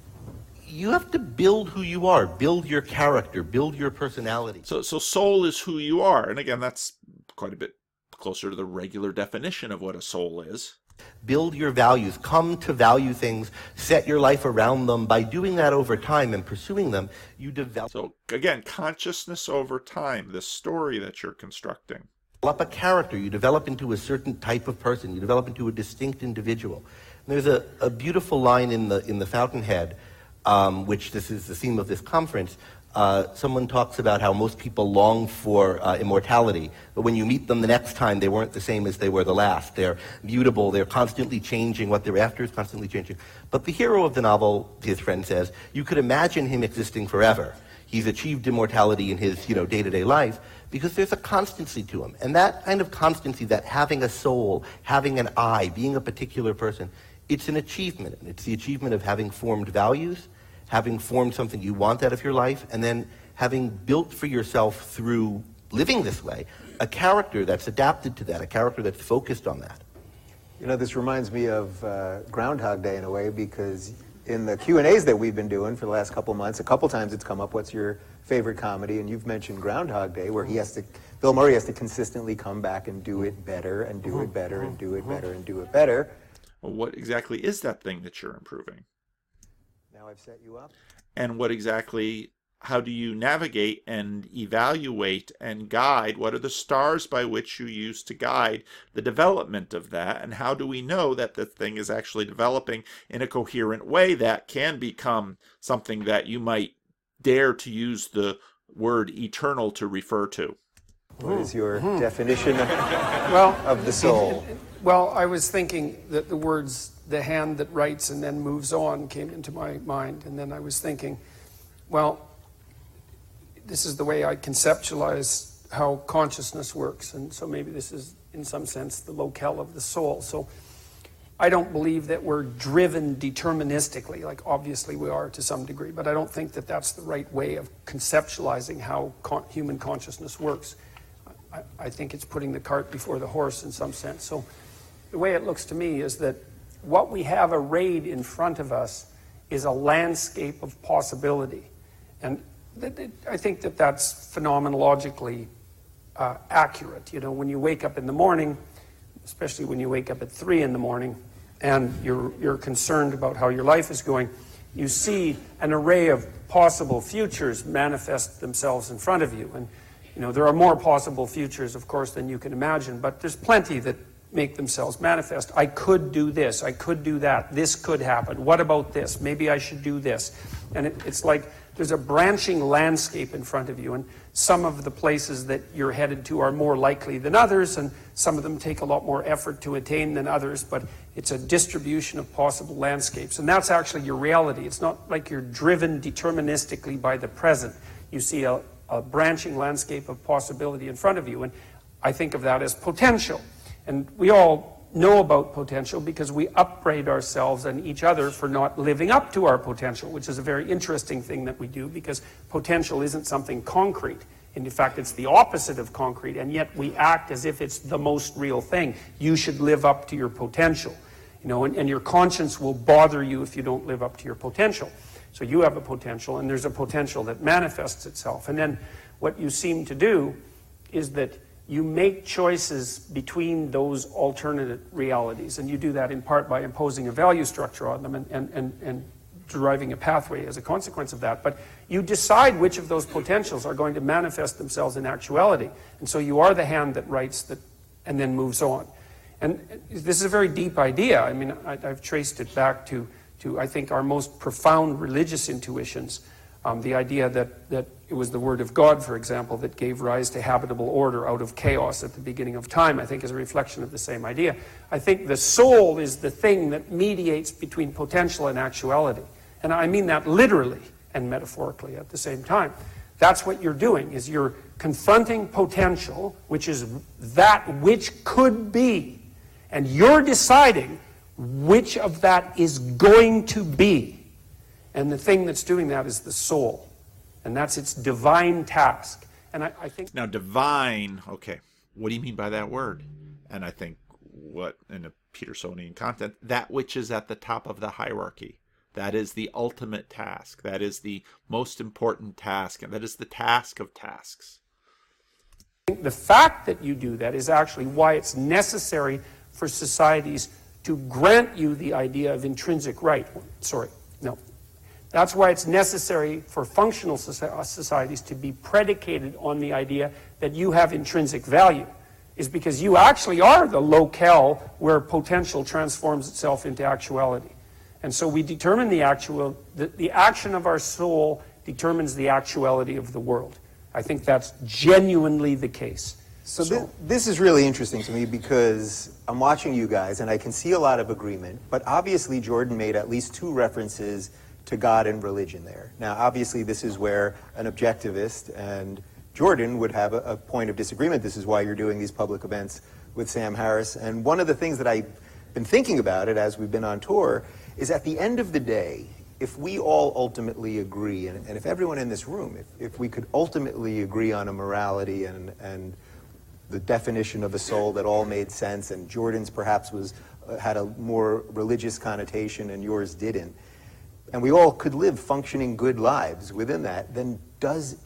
you have to build who you are, build your character, build your personality. So soul is who you are. And again, that's quite a bit closer to the regular definition of what a soul is. Build your values, come to value things, set your life around them. By doing that over time and pursuing them, you develop. So again, consciousness over time, this story that you're constructing. Develop a character, you develop into a certain type of person, you develop into a distinct individual. And there's a beautiful line in the Fountainhead, which this is the theme of this conference. Someone talks about how most people long for immortality, but when you meet them the next time, they weren't the same as they were the last. They're mutable, they're constantly changing, what they're after is constantly changing. But the hero of the novel, his friend says, you could imagine him existing forever. He's achieved immortality in his day-to-day life because there's a constancy to him. And that kind of constancy, that having a soul, having an I, being a particular person, it's an achievement. And it's the achievement of having formed values, having formed something you want out of your life, and then having built for yourself through living this way a character that's adapted to that, a character that's focused on that. This reminds me of Groundhog Day in a way, because in the Q&As that we've been doing for the last couple months, a couple times it's come up, what's your favorite comedy? And you've mentioned Groundhog Day, where he has to Bill Murray has to consistently come back and do it better and do it better and do it better and do it better. Well, what exactly is that thing that you're improving? Now I've set you up. And what exactly, how do you navigate and evaluate and guide? What are the stars by which you use to guide the development of that? And how do we know that the thing is actually developing in a coherent way that can become something that you might dare to use the word eternal to refer to? What is your definition of the soul? Well, I was thinking that the words, the hand that writes and then moves on, came into my mind. And then I was thinking, well, this is the way I conceptualize how consciousness works. And so maybe this is, in some sense, the locale of the soul. So I don't believe that we're driven deterministically, like obviously we are to some degree, but I don't think that that's the right way of conceptualizing how human consciousness works. I think it's putting the cart before the horse in some sense. So the way it looks to me is that what we have arrayed in front of us is a landscape of possibility. And I think that that's phenomenologically accurate. You know, when you wake up in the morning, especially when you wake up at 3 in the morning, and you're concerned about how your life is going, you see an array of possible futures manifest themselves in front of you. And you know, there are more possible futures, of course, than you can imagine, but there's plenty that make themselves manifest. I could do this, I could do that, this could happen, what about this, maybe I should do this. And it's like there's a branching landscape in front of you, and some of the places that you're headed to are more likely than others, and some of them take a lot more effort to attain than others, but it's a distribution of possible landscapes. And that's actually your reality. It's not like you're driven deterministically by the present. You see a branching landscape of possibility in front of you, and I think of that as potential. And we all know about potential because we upbraid ourselves and each other for not living up to our potential, which is a very interesting thing that we do, because potential isn't something concrete. And in fact, it's the opposite of concrete, and yet we act as if it's the most real thing. You should live up to your potential, you know, and your conscience will bother you if you don't live up to your potential. So you have a potential, and there's a potential that manifests itself. And then what you seem to do is that you make choices between those alternate realities, and you do that in part by imposing a value structure on them and deriving a pathway as a consequence of that. But you decide which of those potentials are going to manifest themselves in actuality. And so you are the hand that writes that and then moves on. And this is a very deep idea. I mean, I've traced it back to I think, our most profound religious intuitions. The idea that it was the Word of God, for example, that gave rise to habitable order out of chaos at the beginning of time, I think is a reflection of the same idea. I think the soul is the thing that mediates between potential and actuality. And I mean that literally and metaphorically at the same time. That's what you're doing, is you're confronting potential, which is that which could be, and you're deciding which of that is going to be. And the thing that's doing that is the soul. And that's its divine task. And I think... Now, divine, okay, what do you mean by that word? And I think what, in a Petersonian content, that which is at the top of the hierarchy. That is the ultimate task. That is the most important task. And that is the task of tasks. The fact that you do that is actually why it's necessary for societies to grant you the idea of intrinsic right. That's why it's necessary for functional societies to be predicated on the idea that you have intrinsic value, is because you actually are the locale where potential transforms itself into actuality. And so we determine the action of our soul determines the actuality of the world. I think that's genuinely the case. So this is really interesting to me, because I'm watching you guys and I can see a lot of agreement, but obviously Jordan made at least 2 references to God and religion there. Now, obviously this is where an objectivist and Jordan would have a point of disagreement. This is why you're doing these public events with Sam Harris. And one of the things that I've been thinking about it as we've been on tour is, at the end of the day, if we all ultimately agree, and if everyone in this room, if we could ultimately agree on a morality and the definition of a soul that all made sense, and Jordan's perhaps had a more religious connotation and yours didn't, and we all could live functioning good lives within that, then does it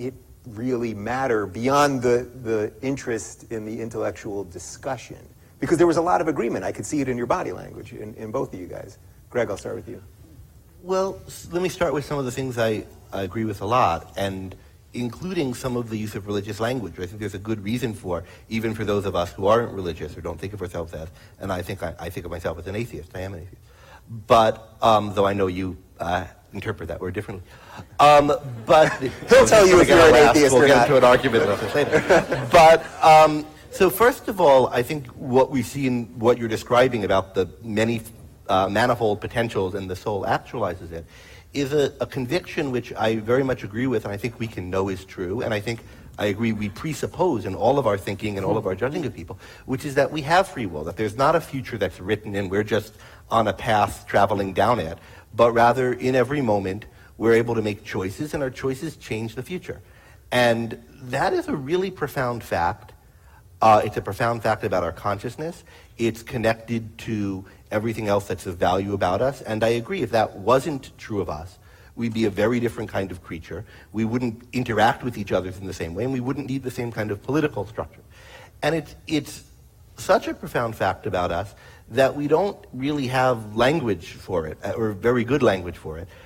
really matter beyond the interest in the intellectual discussion? Because there was a lot of agreement. I could see it in your body language, in both of you guys. Greg, I'll start with you. Well, let me start with some of the things I agree with a lot, and including some of the use of religious language. I think there's a good reason for, even for those of us who aren't religious or don't think of ourselves as, and I think of myself as an atheist. I am an atheist. But, though I know you interpret that word differently. But he'll tell you if you're an atheist or not. We'll get into an argument about this later. But, so first of all, I think what we see in what you're describing about the many manifold potentials and the soul actualizes it is a conviction which I very much agree with, and I think we can know is true, and I think I agree we presuppose in all of our thinking and all of our judging of people, which is that we have free will, that there's not a future that's written and we're just on a path traveling down it, but rather in every moment we're able to make choices, and our choices change the future. And that is a really profound fact. It's a profound fact about our consciousness. It's connected to everything else that's of value about us. And I agree, if that wasn't true of us, we'd be a very different kind of creature. We wouldn't interact with each other in the same way, and we wouldn't need the same kind of political structure. And it's such a profound fact about us that we don't really have language for it, or very good language for it.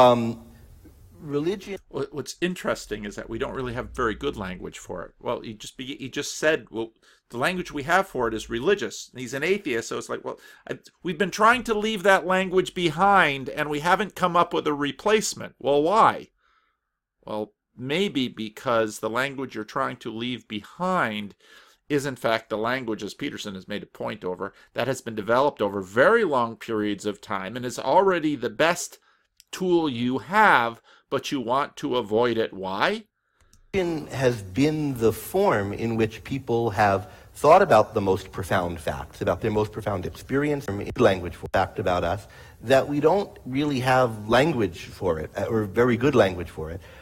Religion. What's interesting is that we don't really have very good language for it. Well, he just said, well, the language we have for it is religious. He's an atheist, so it's like, well, we've been trying to leave that language behind, and we haven't come up with a replacement. Well, why? Well, maybe because the language you're trying to leave behind is, in fact, the language, as Peterson has made a point over, that has been developed over very long periods of time and is already the best tool you have, but you want to avoid it. Why? Has been the form in which people have thought about the most profound facts, about their most profound experience, language fact about us, that we don't really have language for it, or very good language for it.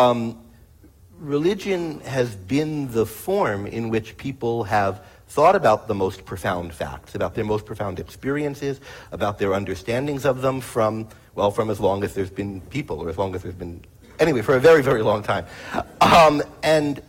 Religion has been the form in which people have thought about the most profound facts, about their most profound experiences, about their understandings of them from as long as there's been people, or as long as there's been, anyway, for a very, very long time. And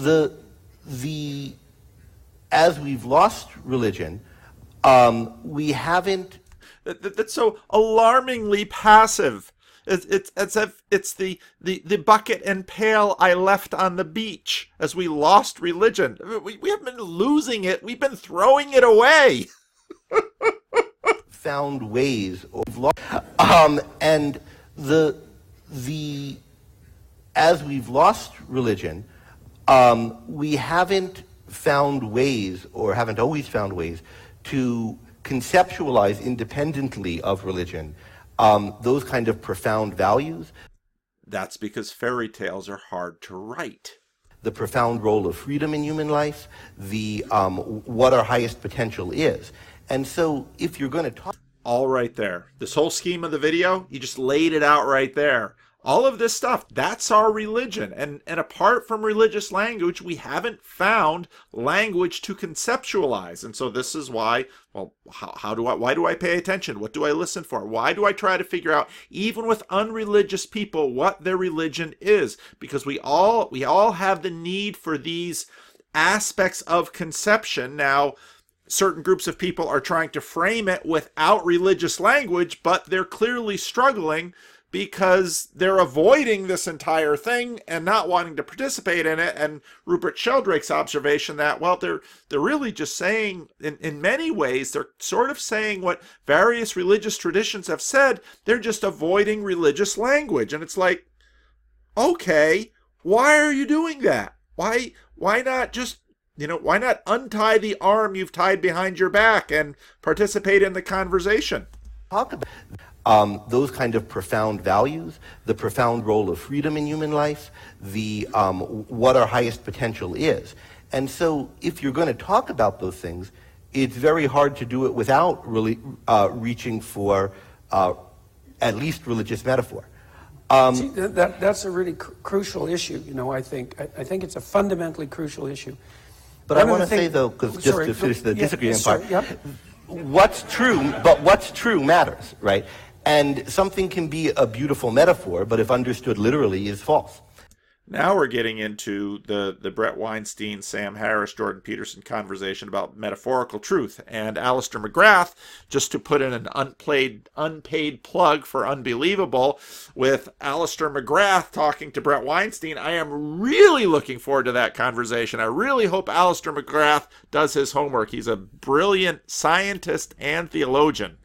as we've lost religion, we haven't... That's so alarmingly passive. It's as if it's the bucket and pail I left on the beach as we lost religion. We haven't been losing it. We've been throwing it away. Found ways of lost, and as we've lost religion, we haven't found ways, or haven't always found ways, to conceptualize independently of religion those kind of profound values. That's because fairy tales are hard to write. The profound role of freedom in human life, what our highest potential is. And so if you're going to talk... All right there. This whole scheme of the video, you just laid it out right there. All of this stuff, that's our religion. And apart from religious language, we haven't found language to conceptualize. And so this is why, well, why do I pay attention? What do I listen for? Why do I try to figure out, even with unreligious people, what their religion is? Because we all have the need for these aspects of conception. Now, certain groups of people are trying to frame it without religious language, but they're clearly struggling because they're avoiding this entire thing and not wanting to participate in it. And Rupert Sheldrake's observation that, well, they're really just saying, in many ways, they're sort of saying what various religious traditions have said. They're just avoiding religious language. And it's like, okay, why are you doing that? Why not just, why not untie the arm you've tied behind your back and participate in the conversation? Talk about those kind of profound values, the profound role of freedom in human life, what our highest potential is. And so if you're going to talk about those things, it's very hard to do it without really reaching for at least religious metaphor. See, that's a really crucial issue, I think. I think it's a fundamentally crucial issue. But I want to say, though, because just to finish the disagreement part, what's true matters, right? And something can be a beautiful metaphor, but if understood literally, is false. Now we're getting into the Brett Weinstein, Sam Harris, Jordan Peterson conversation about metaphorical truth. And Alistair McGrath, just to put in an unpaid plug for Unbelievable, with Alistair McGrath talking to Brett Weinstein, I am really looking forward to that conversation. I really hope Alistair McGrath does his homework. He's a brilliant scientist and theologian.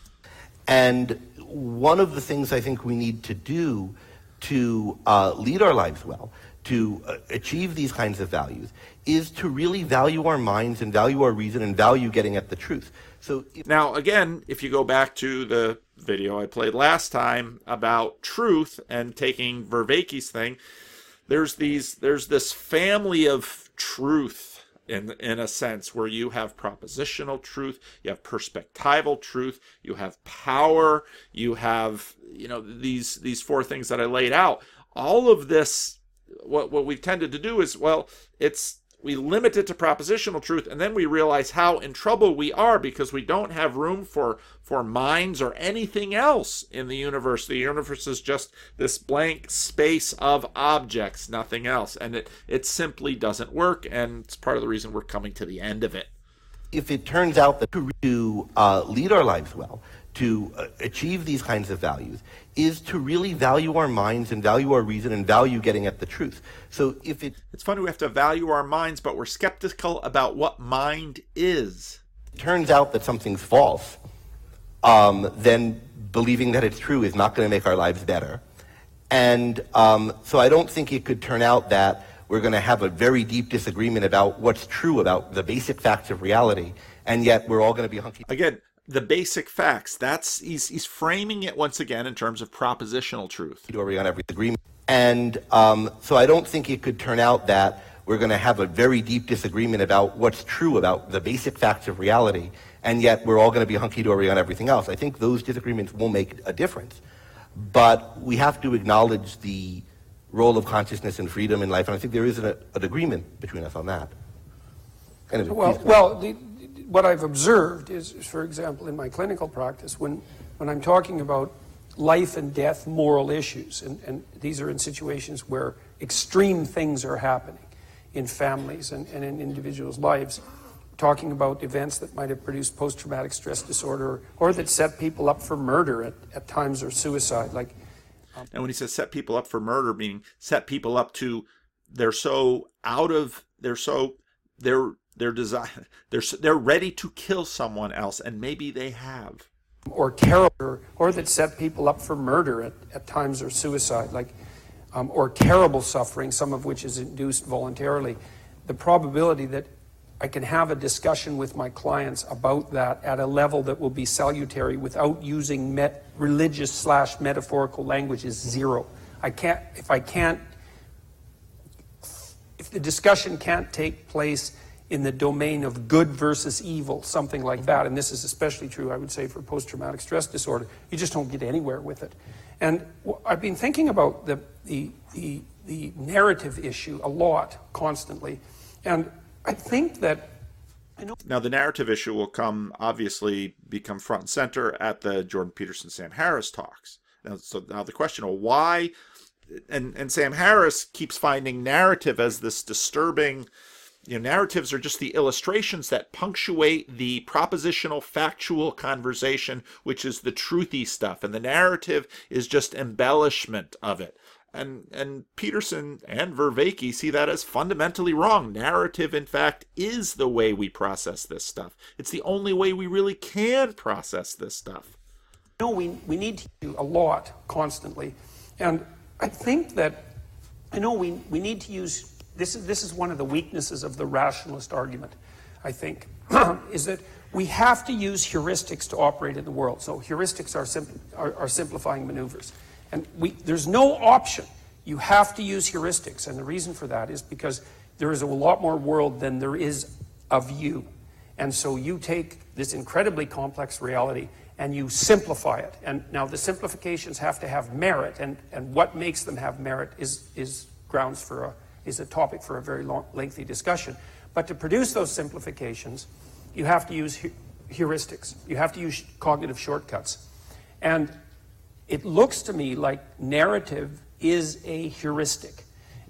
And one of the things I think we need to do to lead our lives well, to achieve these kinds of values, is to really value our minds and value our reason and value getting at the truth. So now, again, if you go back to the video I played last time about truth and taking Vervaeke's thing, there's this family of truth in a sense, where you have propositional truth, you have perspectival truth, you have power, you have, these four things that I laid out. All of this, what we've tended to do is, we limit it to propositional truth, and then we realize how in trouble we are because we don't have room for minds or anything else in the universe. The universe is just this blank space of objects, nothing else. And it simply doesn't work, and it's part of the reason we're coming to the end of it. If it turns out that to lead our lives well, to achieve these kinds of values, is to really value our minds and value our reason and value getting at the truth. So it's funny, we have to value our minds, but we're skeptical about what mind is. It turns out that something's false, then believing that it's true is not going to make our lives better. And so I don't think it could turn out that we're going to have a very deep disagreement about what's true about the basic facts of reality, and yet we're all going to be hunky. Again, the basic facts, he's framing it once again in terms of propositional truth. On every agreement. And so I don't think it could turn out that we're going to have a very deep disagreement about what's true about the basic facts of reality, and yet we're all going to be hunky-dory on everything else. I think those disagreements will make a difference. But we have to acknowledge the role of consciousness and freedom in life, and I think there is an agreement between us on that. What I've observed is, for example, in my clinical practice, when I'm talking about life and death moral issues, and these are in situations where extreme things are happening in families and in individuals' lives, talking about events that might have produced post-traumatic stress disorder or that set people up for murder at times, or suicide. And when he says set people up for murder, meaning set people up to, they're ready to kill someone else, and maybe they have. Or terrible, or that set people up for murder at times, or suicide, or terrible suffering, some of which is induced voluntarily. The probability that I can have a discussion with my clients about that at a level that will be salutary without using religious/metaphorical language is zero. If the discussion can't take place in the domain of good versus evil, something like that, and this is especially true, I would say, for post-traumatic stress disorder, you just don't get anywhere with it. And I've been thinking about the narrative issue a lot, constantly, and I think that now the narrative issue will become front and center at the Jordan Peterson Sam Harris talks. Now the question of why, and Sam Harris keeps finding narrative as this disturbing. Narratives are just the illustrations that punctuate the propositional, factual conversation, which is the truthy stuff, and the narrative is just embellishment of it. And Peterson and Vervaeke see that as fundamentally wrong. Narrative, in fact, is the way we process this stuff. It's the only way we really can process this stuff. We need to do a lot constantly, and I think that we need to use. This is one of the weaknesses of the rationalist argument, I think, is that we have to use heuristics to operate in the world. So heuristics are simplifying maneuvers. And there's no option. You have to use heuristics. And the reason for that is because there is a lot more world than there is of you. And so you take this incredibly complex reality and you simplify it. And now the simplifications have to have merit. And what makes them have merit is a topic for a very lengthy discussion. But to produce those simplifications, you have to use heuristics. You have to use cognitive shortcuts. And it looks to me like narrative is a heuristic.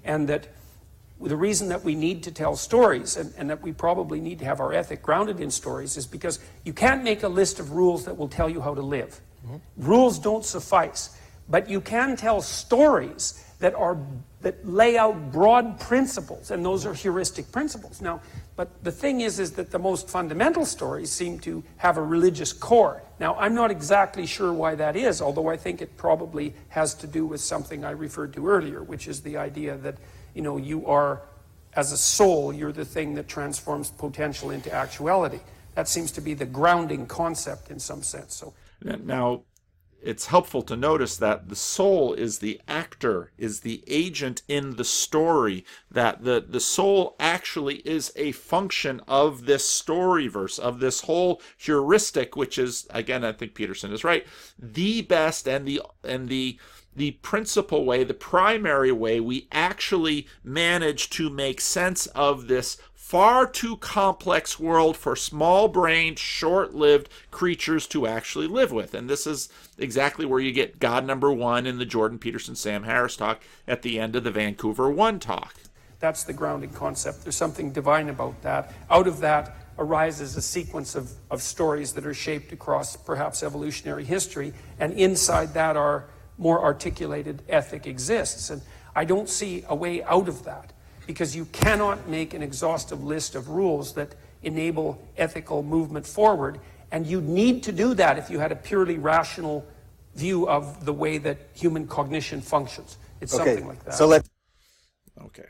and that the reason that we need to tell stories and that we probably need to have our ethic grounded in stories is because you can't make a list of rules that will tell you how to live. Rules don't suffice, but you can tell stories that lay out broad principles, and those are heuristic principles. Now, but the thing is that the most fundamental stories seem to have a religious core. Now, I'm not exactly sure why that is, although I think it probably has to do with something I referred to earlier, which is the idea that, you know, you are, as a soul, you're the thing that transforms potential into actuality. That seems to be the grounding concept in some sense. So now, it's helpful to notice that the soul is the actor, is the agent in the story, that the soul actually is a function of this storyverse, of this whole heuristic, which is, again, I think Peterson is right, the best and the principal way, the primary way we actually manage to make sense of this far too complex world for small-brained, short-lived creatures to actually live with. And this is exactly where you get God number one in the Jordan Peterson, Sam Harris talk at the end of the Vancouver One talk. That's the grounding concept. There's something divine about that. Out of that arises a sequence of stories that are shaped across perhaps evolutionary history, and inside that our more articulated ethic exists. And I don't see a way out of that, because you cannot make an exhaustive list of rules that enable ethical movement forward, and you need to do that if you had a purely rational view of the way that human cognition functions. It's something like that. So let's... Okay.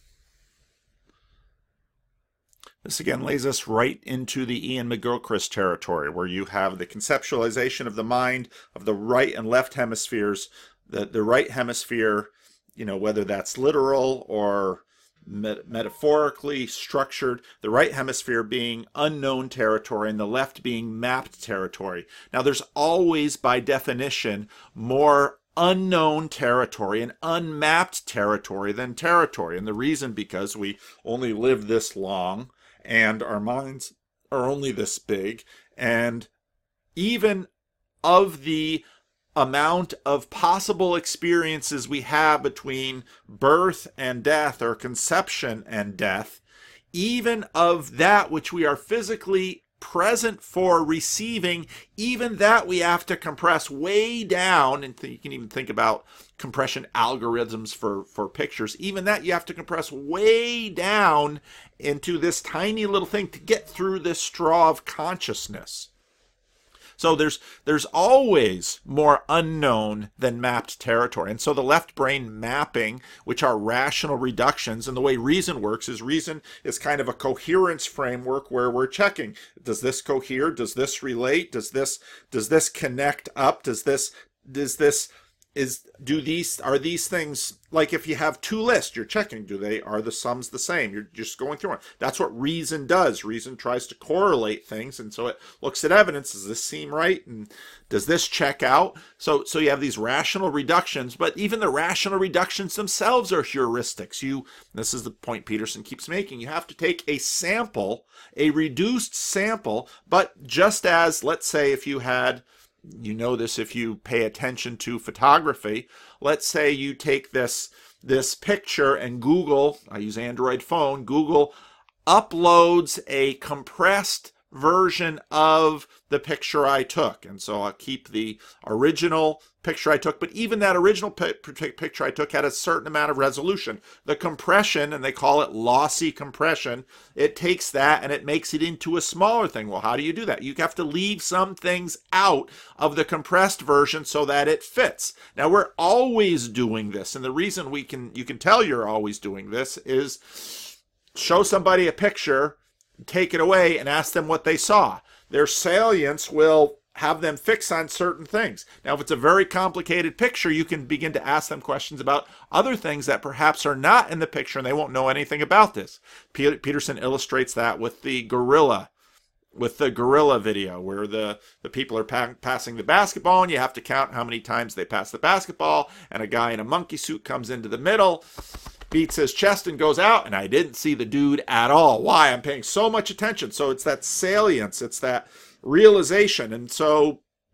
This again lays us right into the Ian McGilchrist territory, where you have the conceptualization of the mind of the right and left hemispheres. The right hemisphere, you know, whether that's literal or metaphorically structured, the right hemisphere being unknown territory and the left being mapped territory. Now, there's always, by definition, more unknown territory and unmapped territory than territory. And the reason, because we only live this long and our minds are only this big, and even of the amount of possible experiences we have between birth and death, or conception and death, even of that which we are physically present for receiving, even that we have to compress way down. And you can even think about compression algorithms for pictures. Even that you have to compress way down into this tiny little thing to get through this straw of consciousness. So there's always more unknown than mapped territory. And so the left brain mapping, which are rational reductions, and the way reason works is reason is kind of a coherence framework where we're checking. Does this cohere? Does this relate? Does this connect up? Are these things, like if you have two lists, you're checking, are the sums the same? You're just going through it. That's what reason does. Reason tries to correlate things, and so it looks at evidence. Does this seem right? And does this check out? So you have these rational reductions, but even the rational reductions themselves are heuristics. This is the point Peterson keeps making. You have to take a sample, a reduced sample, but just as, let's say, if you had, you know this if you pay attention to photography, let's say you take this picture and Google, I use Android phone, Google uploads a compressed version of the picture I took. And so I'll keep the original picture I took, but even that original picture I took had a certain amount of resolution. The compression, and they call it lossy compression, it takes that and it makes it into a smaller thing. Well, how do you do that? You have to leave some things out of the compressed version so that it fits. Now, we're always doing this, and the reason you can tell you're always doing this is show somebody a picture, take it away, and ask them what they saw. Their salience will have them fix on certain things. Now, if it's a very complicated picture, you can begin to ask them questions about other things that perhaps are not in the picture, and they won't know anything about this. Peterson illustrates that with the gorilla video, where the people are passing the basketball, and you have to count how many times they pass the basketball, and a guy in a monkey suit comes into the middle, beats his chest and goes out, and I didn't see the dude at all. Why? I'm paying so much attention. So it's that salience, it's that realization. And so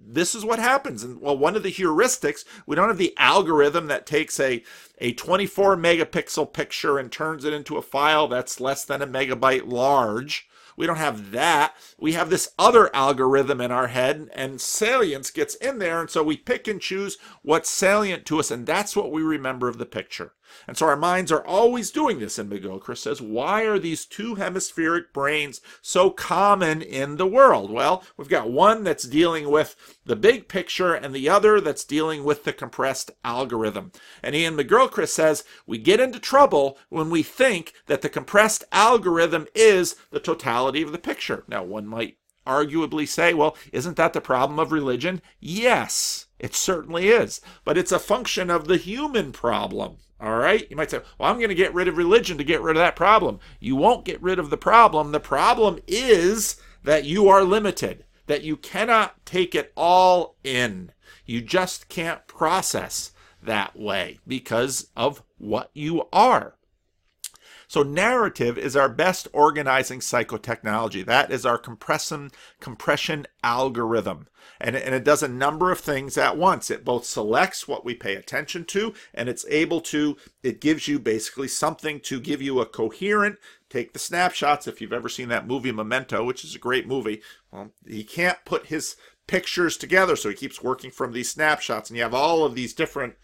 this is what happens. And well, one of the heuristics, we don't have the algorithm that takes a 24 megapixel picture and turns it into a file that's less than a megabyte large. We don't have that. We have this other algorithm in our head, and salience gets in there, and so we pick and choose what's salient to us, and that's what we remember of the picture. And so our minds are always doing this. And McGilchrist says, why are these two hemispheric brains so common in the world? Well, we've got one that's dealing with the big picture and the other that's dealing with the compressed algorithm. And Ian McGilchrist says, we get into trouble when we think that the compressed algorithm is the totality of the picture. Now, one might arguably say, well, isn't that the problem of religion? Yes, it certainly is. But it's a function of the human problem. All right? You might say, well, I'm going to get rid of religion to get rid of that problem. You won't get rid of the problem. The problem is that you are limited, that you cannot take it all in. You just can't process that way because of what you are. So narrative is our best organizing psychotechnology. That is our compression algorithm. And it does a number of things at once. It both selects what we pay attention to, and it gives you basically something to give you a coherent, take the snapshots. If you've ever seen that movie Memento, which is a great movie, well, he can't put his pictures together, so he keeps working from these snapshots, and you have all of these different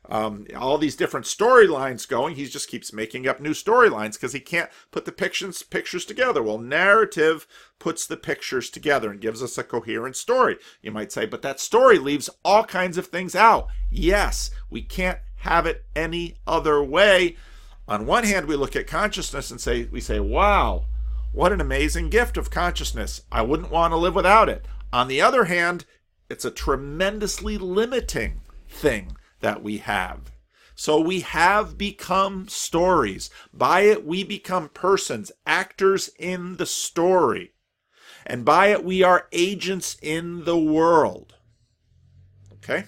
storylines going. He just keeps making up new storylines because he can't put the pictures together. Well, narrative puts the pictures together and gives us a coherent story. You might say, but that story leaves all kinds of things out. Yes, we can't have it any other way. On one hand, we look at consciousness and we say, wow, what an amazing gift of consciousness. I wouldn't want to live without it. On the other hand, it's a tremendously limiting thing that we have. So we have become stories. By it, we become persons, actors in the story. And by it, we are agents in the world. Okay?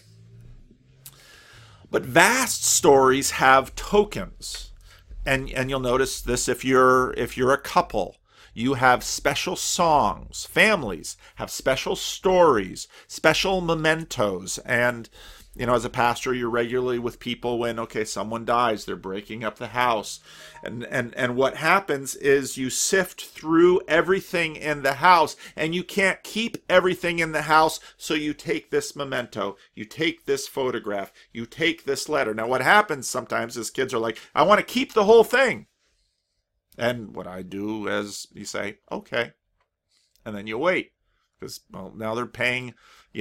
But vast stories have tokens. And you'll notice this if you're a couple. You have special songs. Families have special stories, special mementos, and as a pastor, you're regularly with people when, someone dies, they're breaking up the house. And what happens is you sift through everything in the house, and you can't keep everything in the house, so you take this memento, you take this photograph, you take this letter. Now, what happens sometimes is kids are like, I want to keep the whole thing. And what I do is you say, okay. And then you wait. Because now they're paying,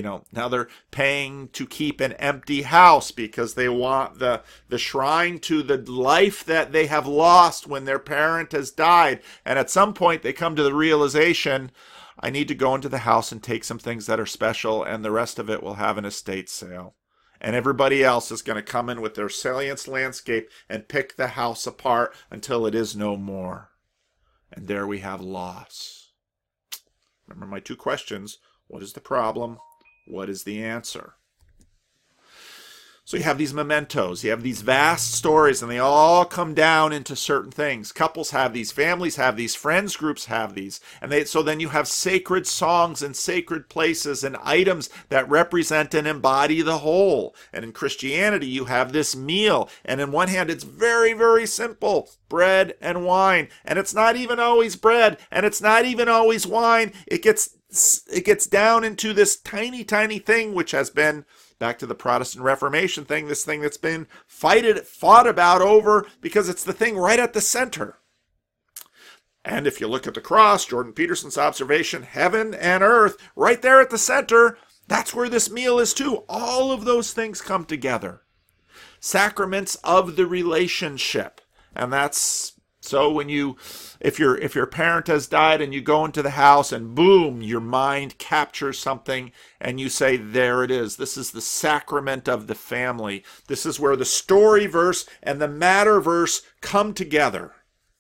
to keep an empty house because they want the shrine to the life that they have lost when their parent has died. And at some point they come to the realization, I need to go into the house and take some things that are special, and the rest of it will have an estate sale. And everybody else is going to come in with their salience landscape and pick the house apart until it is no more. And there we have loss. Remember my two questions. What is the problem? What is the answer? So you have these mementos. You have these vast stories, and they all come down into certain things. Couples have these. Families have these. Friends groups have these. So then you have sacred songs and sacred places and items that represent and embody the whole. And in Christianity, you have this meal. And in one hand, it's very, very simple. Bread and wine. And it's not even always bread. And it's not even always wine. It gets down into this tiny, tiny thing, which has been, back to the Protestant Reformation thing, this thing that's been fought about over because it's the thing right at the center. And if you look at the cross, Jordan Peterson's observation, heaven and earth, right there at the center, that's where this meal is too. All of those things come together. Sacraments of the relationship. And that's so if your parent has died and you go into the house and boom, your mind captures something and you say, there it is. This is the sacrament of the family. This is where the story verse and the matter verse come together.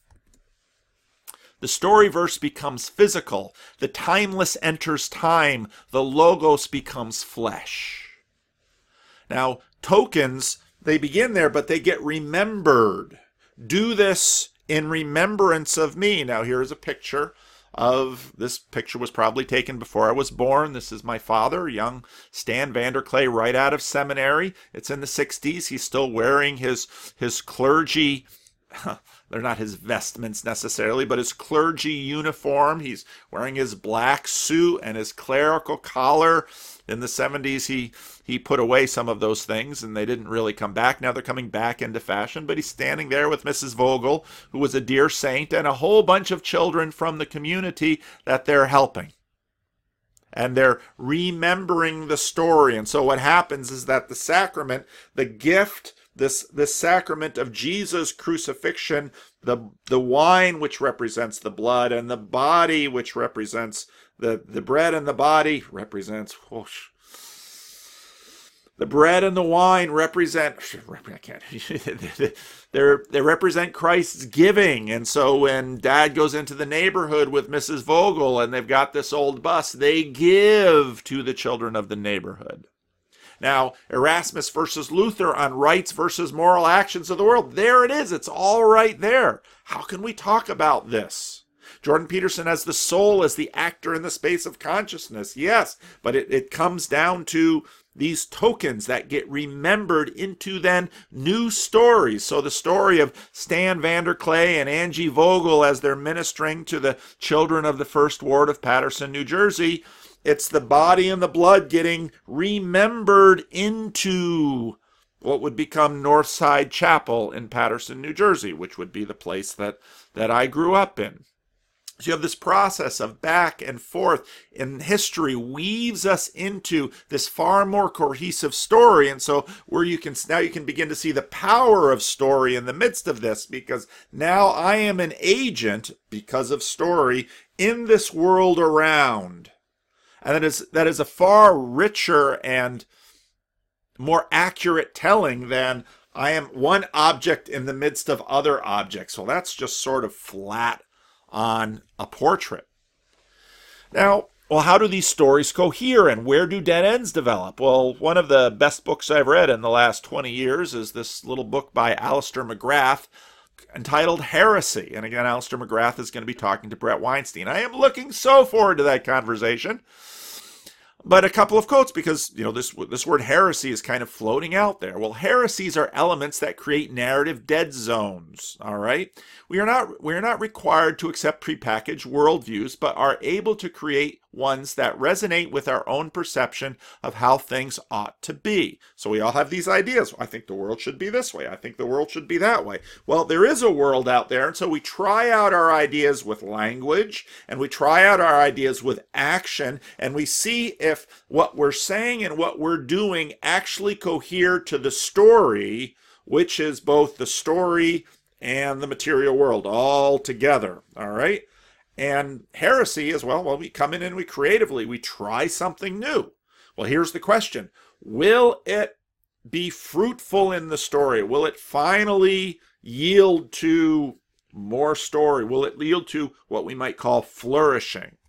The story verse becomes physical. The timeless enters time. The logos becomes flesh. Now, tokens, they begin there, but they get remembered. Do this in remembrance of me. Now here's a picture of this picture was probably taken before I was born. This is my father, young Stan Vanderklay, right out of seminary. It's in the 60s. He's still wearing his clergy, they're not his vestments necessarily, but his clergy uniform. He's wearing his black suit and his clerical collar. In the 70s, he put away some of those things, and they didn't really come back. Now they're coming back into fashion, but he's standing there with Mrs. Vogel, who was a dear saint, and a whole bunch of children from the community that they're helping. And they're remembering the story. And so what happens is that the sacrament, the gift, this sacrament of Jesus' crucifixion, the wine which represents the blood, and the body which represents the bread, and the body represents, whoosh, the bread and the wine represent, I can't, they represent Christ's giving. And so when Dad goes into the neighborhood with Mrs. Vogel and they've got this old bus, they give to the children of the neighborhood. Now, Erasmus versus Luther on rights versus moral actions of the world. There it is. It's all right there. How can we talk about this? Jordan Peterson as the soul, as the actor in the space of consciousness. Yes, but it comes down to these tokens that get remembered into then new stories. So the story of Stan Vanderklay and Angie Vogel as they're ministering to the children of the First Ward of Paterson, New Jersey, it's the body and the blood getting remembered into what would become Northside Chapel in Paterson, New Jersey, which would be the place that I grew up in. So you have this process of back and forth in history weaves us into this far more cohesive story. And so now you can begin to see the power of story in the midst of this, because now I am an agent, because of story, in this world around. And that is a far richer and more accurate telling than I am one object in the midst of other objects. Well, that's just sort of flat on a portrait. Now, how do these stories cohere, and where do dead ends develop? Well, one of the best books I've read in the last 20 years is this little book by Alistair McGrath entitled Heresy. And again, Alistair McGrath is going to be talking to Brett Weinstein. I am looking so forward to that conversation. But a couple of quotes, because this word heresy is kind of floating out there. Well, heresies are elements that create narrative dead zones. All right, we are not required to accept prepackaged worldviews, but are able to create ones that resonate with our own perception of how things ought to be. So we all have these ideas. I think the world should be this way. I think the world should be that way. Well, there is a world out there, and so we try out our ideas with language, and we try out our ideas with action, and we see if what we're saying and what we're doing actually cohere to the story, which is both the story and the material world all together. All right? And heresy as well, we come in and we try something new. Well, here's the question. Will it be fruitful in the story? Will it finally yield to more story? Will it yield to what we might call flourishing?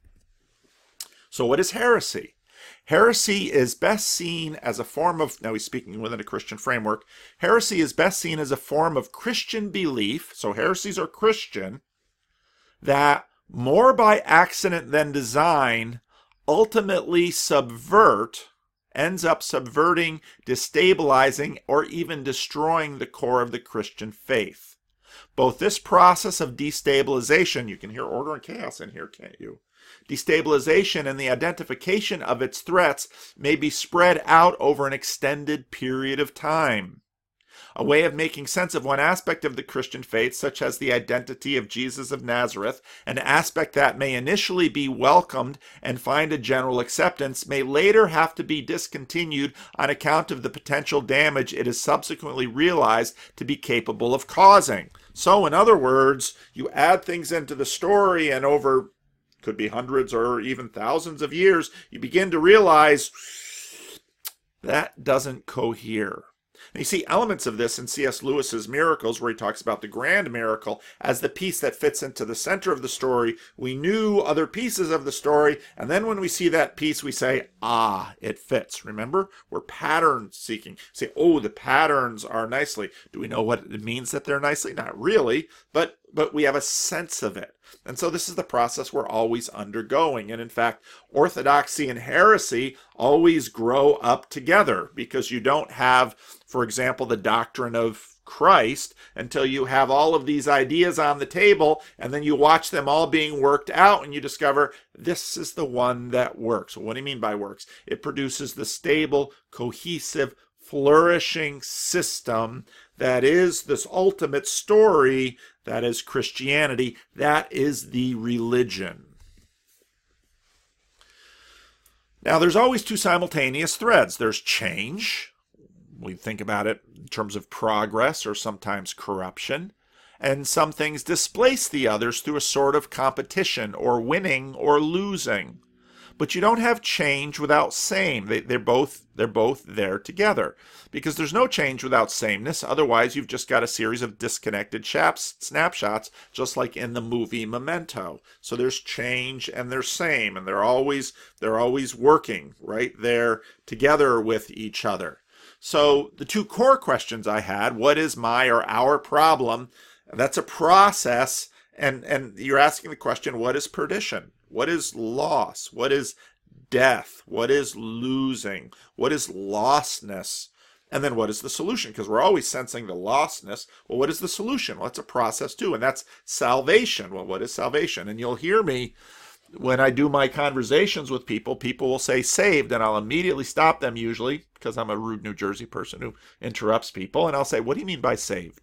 So what is heresy? Heresy is best seen as a form of, now he's speaking within a Christian framework, heresy is best seen as a form of Christian belief, so heresies are Christian, that more by accident than design ultimately ends up subverting, destabilizing, or even destroying the core of the Christian faith. Both this process of destabilization, you can hear order and chaos in here, can't you? Destabilization and the identification of its threats may be spread out over an extended period of time. A way of making sense of one aspect of the Christian faith, such as the identity of Jesus of Nazareth, an aspect that may initially be welcomed and find a general acceptance, may later have to be discontinued on account of the potential damage it is subsequently realized to be capable of causing. So, in other words, you add things into the story, and over could be hundreds or even thousands of years, you begin to realize that doesn't cohere. And you see elements of this in C.S. Lewis's Miracles, where he talks about the grand miracle as the piece that fits into the center of the story. We knew other pieces of the story, and then when we see that piece, we say, it fits. Remember? We're pattern seeking. Say, the patterns are nicely. Do we know what it means that they're nicely? Not really, but but we have a sense of it. And so this is the process we're always undergoing. And in fact, orthodoxy and heresy always grow up together, because you don't have, for example, the doctrine of Christ until you have all of these ideas on the table, and then you watch them all being worked out, and you discover this is the one that works. Well, what do you mean by works? It produces the stable, cohesive, flourishing system that is this ultimate story, that is Christianity, that is the religion. Now, there's always two simultaneous threads. There's change. We think about it in terms of progress or sometimes corruption. And some things displace the others through a sort of competition or winning or losing. But you don't have change without same. They're both there together, because there's no change without sameness. Otherwise, you've just got a series of disconnected snapshots, just like in the movie Memento. So there's change and there's same, and they're always working right there together with each other. So the two core questions I had: what is my or our problem? That's a process, and you're asking the question: what is perdition? What is loss? What is death? What is losing? What is lostness? And then what is the solution? Because we're always sensing the lostness. Well, what is the solution? Well, it's a process too, and that's salvation. Well, what is salvation? And you'll hear me when I do my conversations with people, people will say saved, and I'll immediately stop them, usually, because I'm a rude New Jersey person who interrupts people, and I'll say, what do you mean by saved?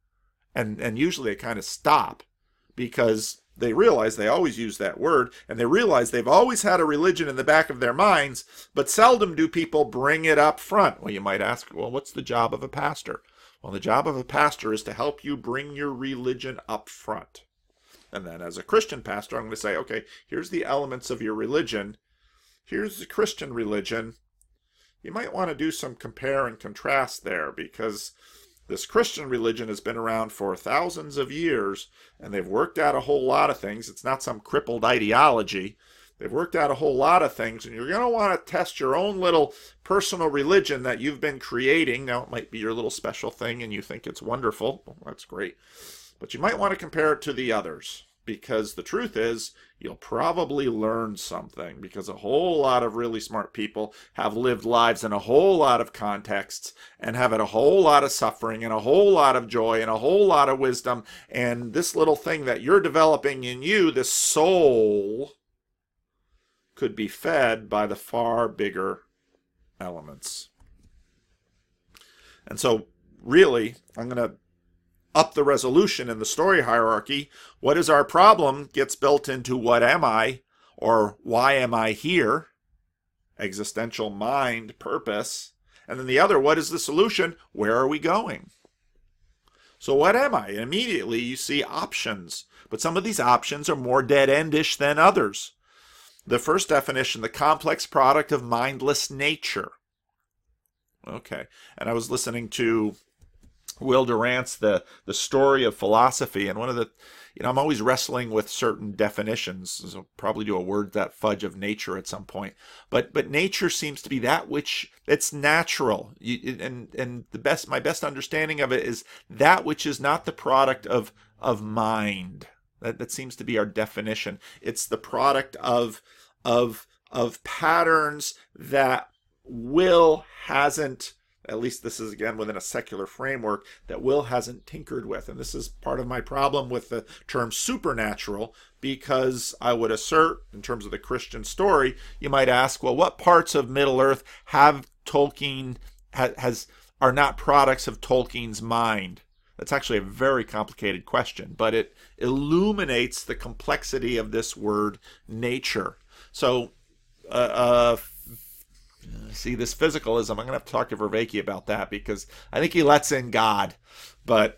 And usually they kind of stop, because they realize they always use that word, and they realize they've always had a religion in the back of their minds, but seldom do people bring it up front. Well, you might ask, well, what's the job of a pastor? Well, the job of a pastor is to help you bring your religion up front. And then as a Christian pastor, I'm going to say, okay, here's the elements of your religion. Here's the Christian religion. You might want to do some compare and contrast there, because this Christian religion has been around for thousands of years, and they've worked out a whole lot of things. It's not some crippled ideology. They've worked out a whole lot of things, and you're going to want to test your own little personal religion that you've been creating. Now, it might be your little special thing, and you think it's wonderful. Well, that's great. But you might want to compare it to the others, because the truth is, you'll probably learn something, because a whole lot of really smart people have lived lives in a whole lot of contexts and have had a whole lot of suffering and a whole lot of joy and a whole lot of wisdom. And this little thing that you're developing in you, this soul, could be fed by the far bigger elements. And so, really, I'm going to up the resolution in the story hierarchy. What is our problem gets built into what am I, or why am I here, existential mind, purpose. And then the other, what is the solution, where are we going? So what am I? And immediately you see options, but some of these options are more dead-endish than others. The first definition, the complex product of mindless nature. Okay, and I was listening to Will Durant's The Story of Philosophy, and one of the, I'm always wrestling with certain definitions, so I'll probably do a word that fudge of nature at some point, but nature seems to be that which it's natural, and my best understanding of it is that which is not the product of mind. That seems to be our definition. It's the product of patterns that will hasn't, at least this is again within a secular framework, that Will hasn't tinkered with. And this is part of my problem with the term supernatural, because I would assert, in terms of the Christian story, you might ask, well, what parts of Middle-earth have Tolkien, are not products of Tolkien's mind? That's actually a very complicated question, but it illuminates the complexity of this word nature. So, see, this physicalism, I'm going to have to talk to Vervaeke about that, because I think he lets in God. But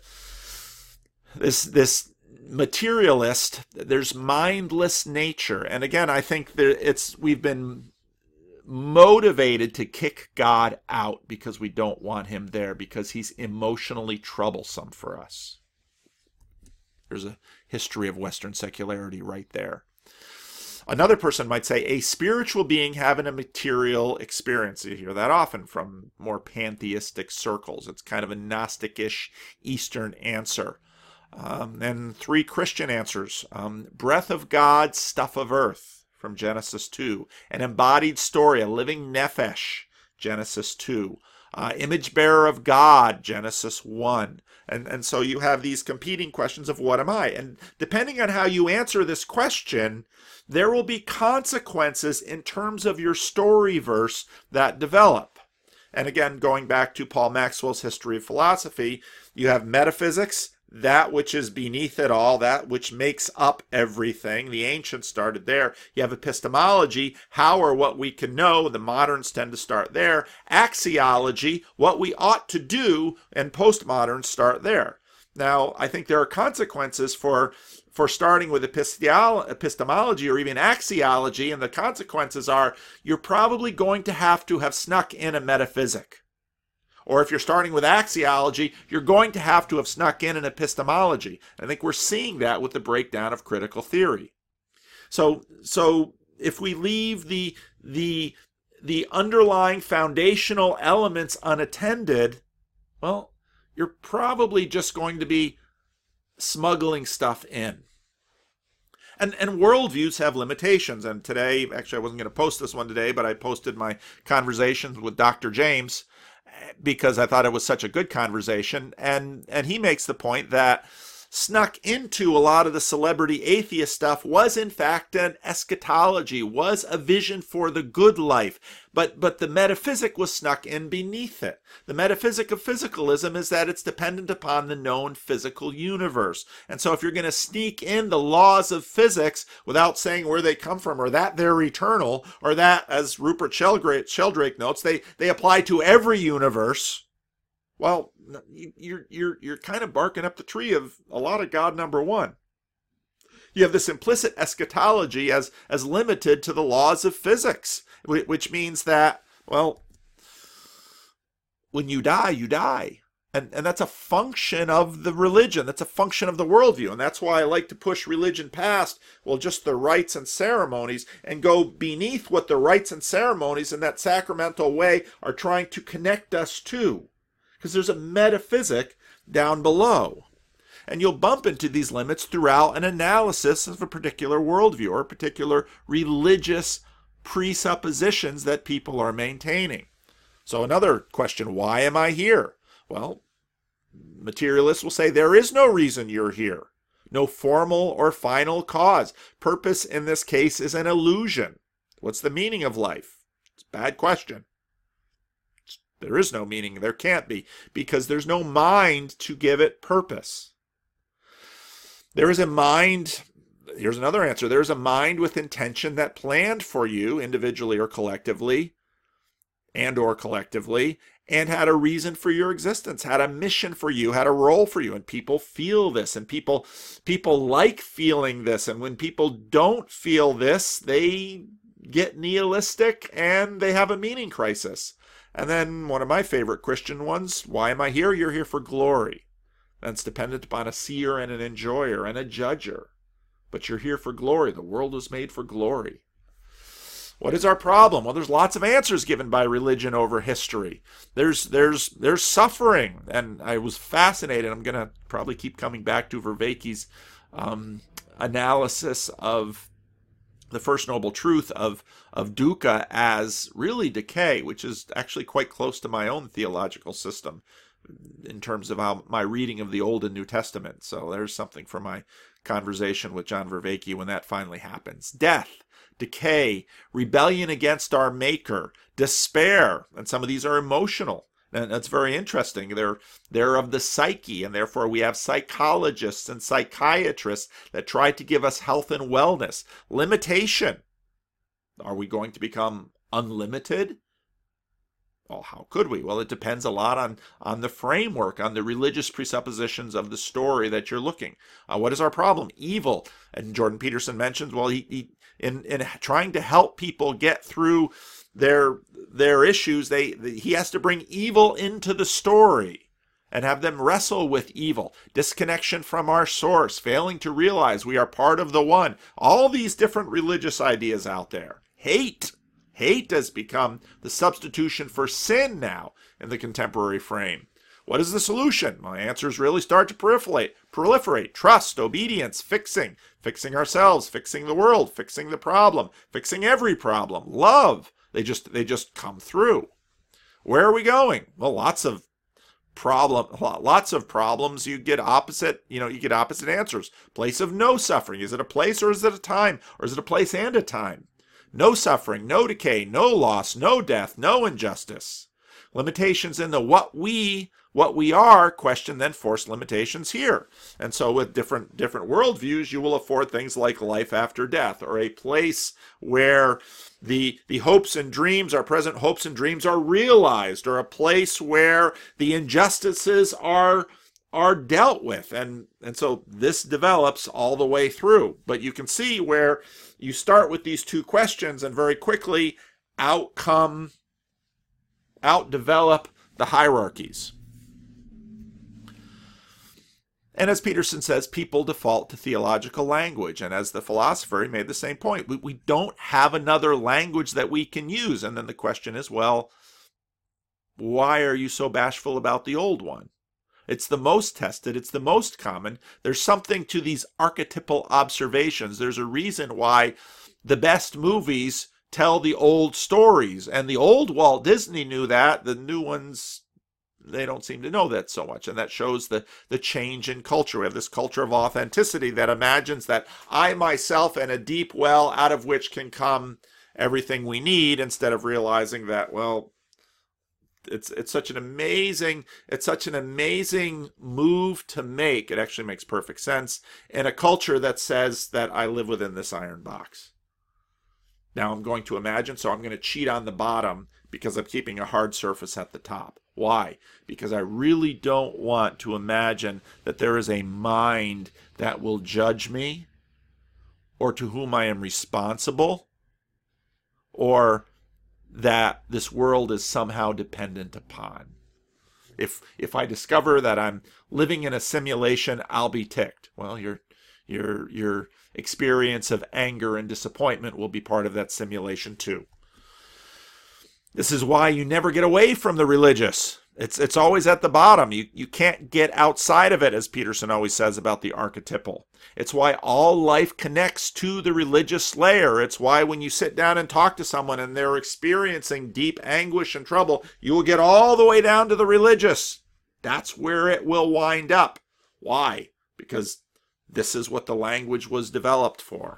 this materialist, there's mindless nature. And again, I think we've been motivated to kick God out because we don't want him there, because he's emotionally troublesome for us. There's a history of Western secularity right there. Another person might say a spiritual being having a material experience. You hear that often from more pantheistic circles. It's kind of a Gnostic-ish Eastern answer. And 3 Christian answers. Breath of God, stuff of earth, from Genesis 2. An embodied story, a living nephesh, Genesis 2. Image bearer of God, Genesis 1. And so you have these competing questions of what am I? And depending on how you answer this question, there will be consequences in terms of your story verse that develop. And again, going back to Paul Maxwell's History of Philosophy, you have metaphysics, that which is beneath it all, that which makes up everything. The ancients started there. You have epistemology, how or what we can know. The moderns tend to start there. Axiology, what we ought to do, and postmoderns start there. Now, I think there are consequences for starting with epistemology or even axiology, and the consequences are you're probably going to have snuck in a metaphysic. Or if you're starting with axiology, you're going to have snuck in an epistemology. I think we're seeing that with the breakdown of critical theory. So if we leave the underlying foundational elements unattended, well, you're probably just going to be smuggling stuff in. And worldviews have limitations. And today, actually I wasn't going to post this one today, but I posted my conversations with Dr. James because I thought it was such a good conversation. And he makes the point that snuck into a lot of the celebrity atheist stuff was in fact an eschatology, was a vision for the good life. But the metaphysic was snuck in beneath it. The metaphysic of physicalism is that it's dependent upon the known physical universe. And so if you're going to sneak in the laws of physics without saying where they come from, or that they're eternal, or that, as Rupert Sheldrake notes, they apply to every universe, well, you're kind of barking up the tree of a lot of God number one. You have this implicit eschatology as limited to the laws of physics, which means that, well, when you die, you die. And that's a function of the religion. That's a function of the worldview. And that's why I like to push religion past, well, just the rites and ceremonies, and go beneath what the rites and ceremonies in that sacramental way are trying to connect us to. Because there's a metaphysic down below. And you'll bump into these limits throughout an analysis of a particular worldview or particular religious presuppositions that people are maintaining. So another question, why am I here? Well, materialists will say there is no reason you're here. No formal or final cause. Purpose in this case is an illusion. What's the meaning of life? It's a bad question. There is no meaning. There can't be, because there's no mind to give it purpose. There is a mind. Here's another answer. There is a mind with intention that planned for you individually or collectively, and had a reason for your existence, had a mission for you, had a role for you. And people feel this, and people like feeling this. And when people don't feel this, they get nihilistic and they have a meaning crisis. And then one of my favorite Christian ones, why am I here? You're here for glory. That's dependent upon a seer and an enjoyer and a judger. But you're here for glory. The world was made for glory. What is our problem? Well, there's lots of answers given by religion over history. There's suffering. And I was fascinated. I'm going to probably keep coming back to Vervaeke's analysis of the First Noble Truth of dukkha as really decay, which is actually quite close to my own theological system in terms of how my reading of the Old and New Testament. So there's something for my conversation with John Vervaeke when that finally happens. Death, decay, rebellion against our Maker, despair, and some of these are emotional. And that's very interesting. They're of the psyche, and therefore we have psychologists and psychiatrists that try to give us health and wellness. Limitation. Are we going to become unlimited? Well, how could we? Well, it depends a lot on the framework, on the religious presuppositions of the story that you're looking. What is our problem? Evil. And Jordan Peterson mentions, well, he in trying to help people get through their issues, he has to bring evil into the story and have them wrestle with evil. Disconnection from our source, failing to realize we are part of the one. All these different religious ideas out there. Hate has become the substitution for sin now in the contemporary frame. What is the solution? My answers really start to proliferate. Trust, obedience, fixing ourselves, fixing the world, fixing the problem, fixing every problem, love. They just come through. Where are we going? Well, lots of problems. You get opposite answers. Place of no suffering. Is it a place or is it a time? Or is it a place and a time? No suffering, no decay, no loss, no death, no injustice. Limitations in the what we are question then force limitations here. And so with different worldviews, you will afford things like life after death, or a place where the hopes and dreams, our present hopes and dreams, are realized, or a place where the injustices are dealt with. And so this develops all the way through. But you can see where you start with these two questions and very quickly outdevelop the hierarchies. And as Peterson says, people default to theological language. And as the philosopher, he made the same point. We don't have another language that we can use. And then the question is, well, why are you so bashful about the old one? It's the most tested. It's the most common. There's something to these archetypal observations. There's a reason why the best movies tell the old stories. And the old Walt Disney knew that. The new ones, they don't seem to know that so much. And that shows the change in culture. We have this culture of authenticity that imagines that I myself am a deep well out of which can come everything we need, instead of realizing that, well, it's such an amazing move to make. It actually makes perfect sense in a culture that says that I live within this iron box. Now I'm going to imagine, so I'm going to cheat on the bottom because I'm keeping a hard surface at the top. Why? Because I really don't want to imagine that there is a mind that will judge me, or to whom I am responsible, or that this world is somehow dependent upon. If I discover that I'm living in a simulation, I'll be ticked. Well, your experience of anger and disappointment will be part of that simulation too. This is why you never get away from the religious. It's always at the bottom. You can't get outside of it, as Peterson always says about the archetypal. It's why all life connects to the religious layer. It's why when you sit down and talk to someone and they're experiencing deep anguish and trouble, you will get all the way down to the religious. That's where it will wind up. Why? Because this is what the language was developed for.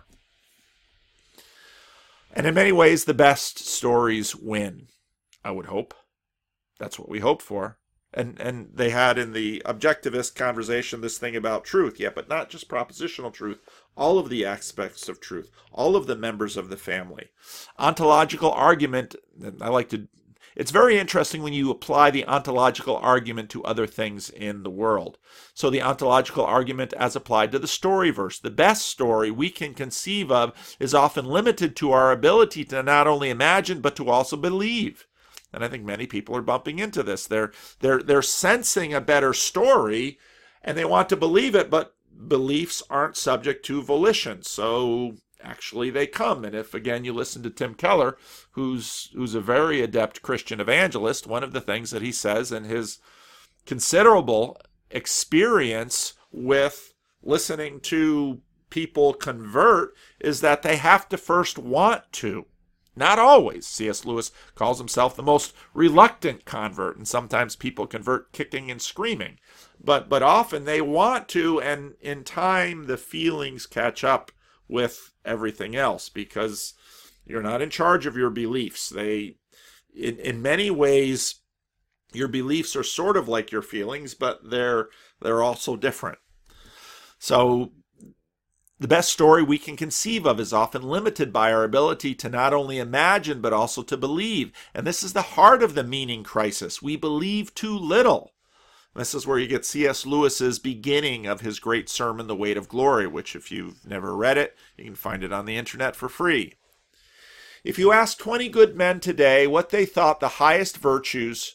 And in many ways, the best stories win, I would hope. That's what we hope for. And they had in the objectivist conversation this thing about truth, but not just propositional truth, all of the aspects of truth, all of the members of the family. Ontological argument, it's very interesting when you apply the ontological argument to other things in the world. So the ontological argument as applied to the storyverse. The best story we can conceive of is often limited to our ability to not only imagine, but to also believe. And I think many people are bumping into this. They're sensing a better story, and they want to believe it, but beliefs aren't subject to volition. So actually they come. And if, again, you listen to Tim Keller, who's a very adept Christian evangelist, one of the things that he says in his considerable experience with listening to people convert is that they have to first want to. Not always. C.S. Lewis calls himself the most reluctant convert, and sometimes people convert kicking and screaming. But often they want to, and in time the feelings catch up with everything else, because you're not in charge of your beliefs. In many ways, your beliefs are sort of like your feelings, but they're also different. So the best story we can conceive of is often limited by our ability to not only imagine, but also to believe. And this is the heart of the meaning crisis. We believe too little. This is where you get C.S. Lewis's beginning of his great sermon, The Weight of Glory, which if you've never read it, you can find it on the internet for free. If you ask 20 good men today what they thought the highest virtues,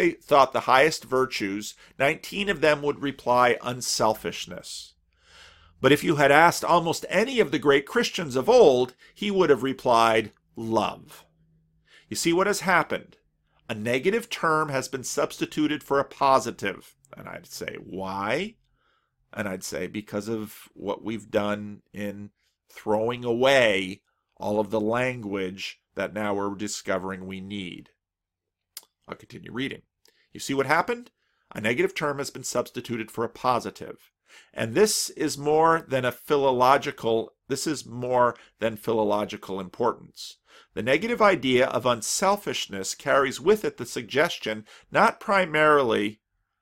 19 of them would reply unselfishness. But if you had asked almost any of the great Christians of old, he would have replied love. You see what has happened? A negative term has been substituted for a positive. And I'd say, why? And I'd say, because of what we've done in throwing away all of the language that now we're discovering we need. I'll continue reading. You see what happened? A negative term has been substituted for a positive. And this is more than philological importance. The negative idea of unselfishness carries with it the suggestion not primarily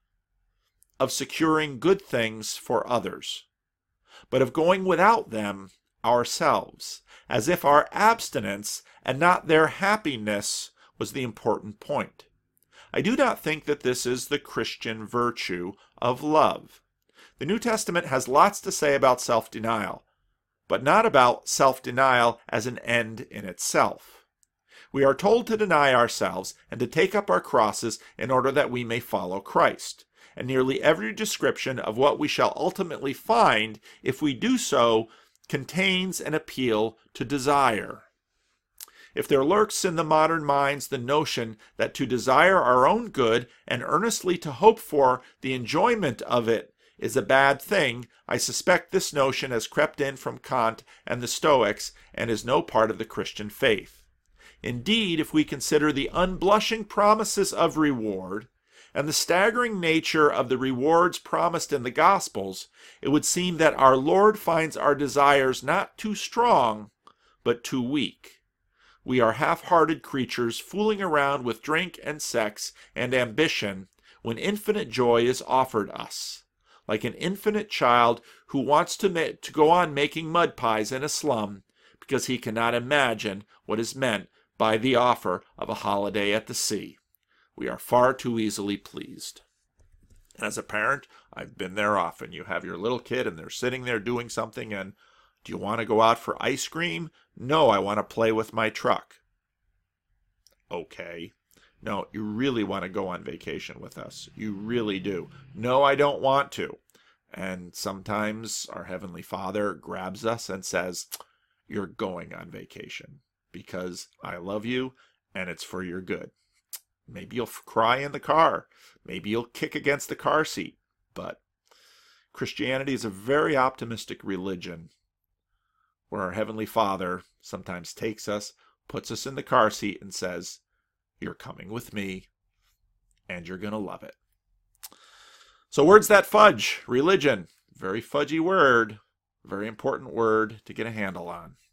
of securing good things for others, but of going without them ourselves, as if our abstinence and not their happiness was the important point. I do not think that this is the Christian virtue of love. The New Testament has lots to say about self-denial, but not about self-denial as an end in itself. We are told to deny ourselves and to take up our crosses in order that we may follow Christ. And nearly every description of what we shall ultimately find, if we do so, contains an appeal to desire. If there lurks in the modern minds the notion that to desire our own good and earnestly to hope for the enjoyment of it is a bad thing, I suspect this notion has crept in from Kant and the Stoics and is no part of the Christian faith. Indeed, if we consider the unblushing promises of reward and the staggering nature of the rewards promised in the Gospels, it would seem that our Lord finds our desires not too strong, but too weak. We are half-hearted creatures fooling around with drink and sex and ambition when infinite joy is offered us, like an infinite child who wants to go on making mud pies in a slum because he cannot imagine what is meant by the offer of a holiday at the sea. We are far too easily pleased. As a parent, I've been there often. You have your little kid and they're sitting there doing something and, do you want to go out for ice cream? No, I want to play with my truck. Okay. No, you really want to go on vacation with us. You really do. No, I don't want to. And sometimes our Heavenly Father grabs us and says, you're going on vacation because I love you and it's for your good. Maybe you'll cry in the car. Maybe you'll kick against the car seat. But Christianity is a very optimistic religion where our Heavenly Father sometimes takes us, puts us in the car seat and says, you're coming with me and you're going to love it. So words that fudge, religion, very fudgy word, very important word to get a handle on.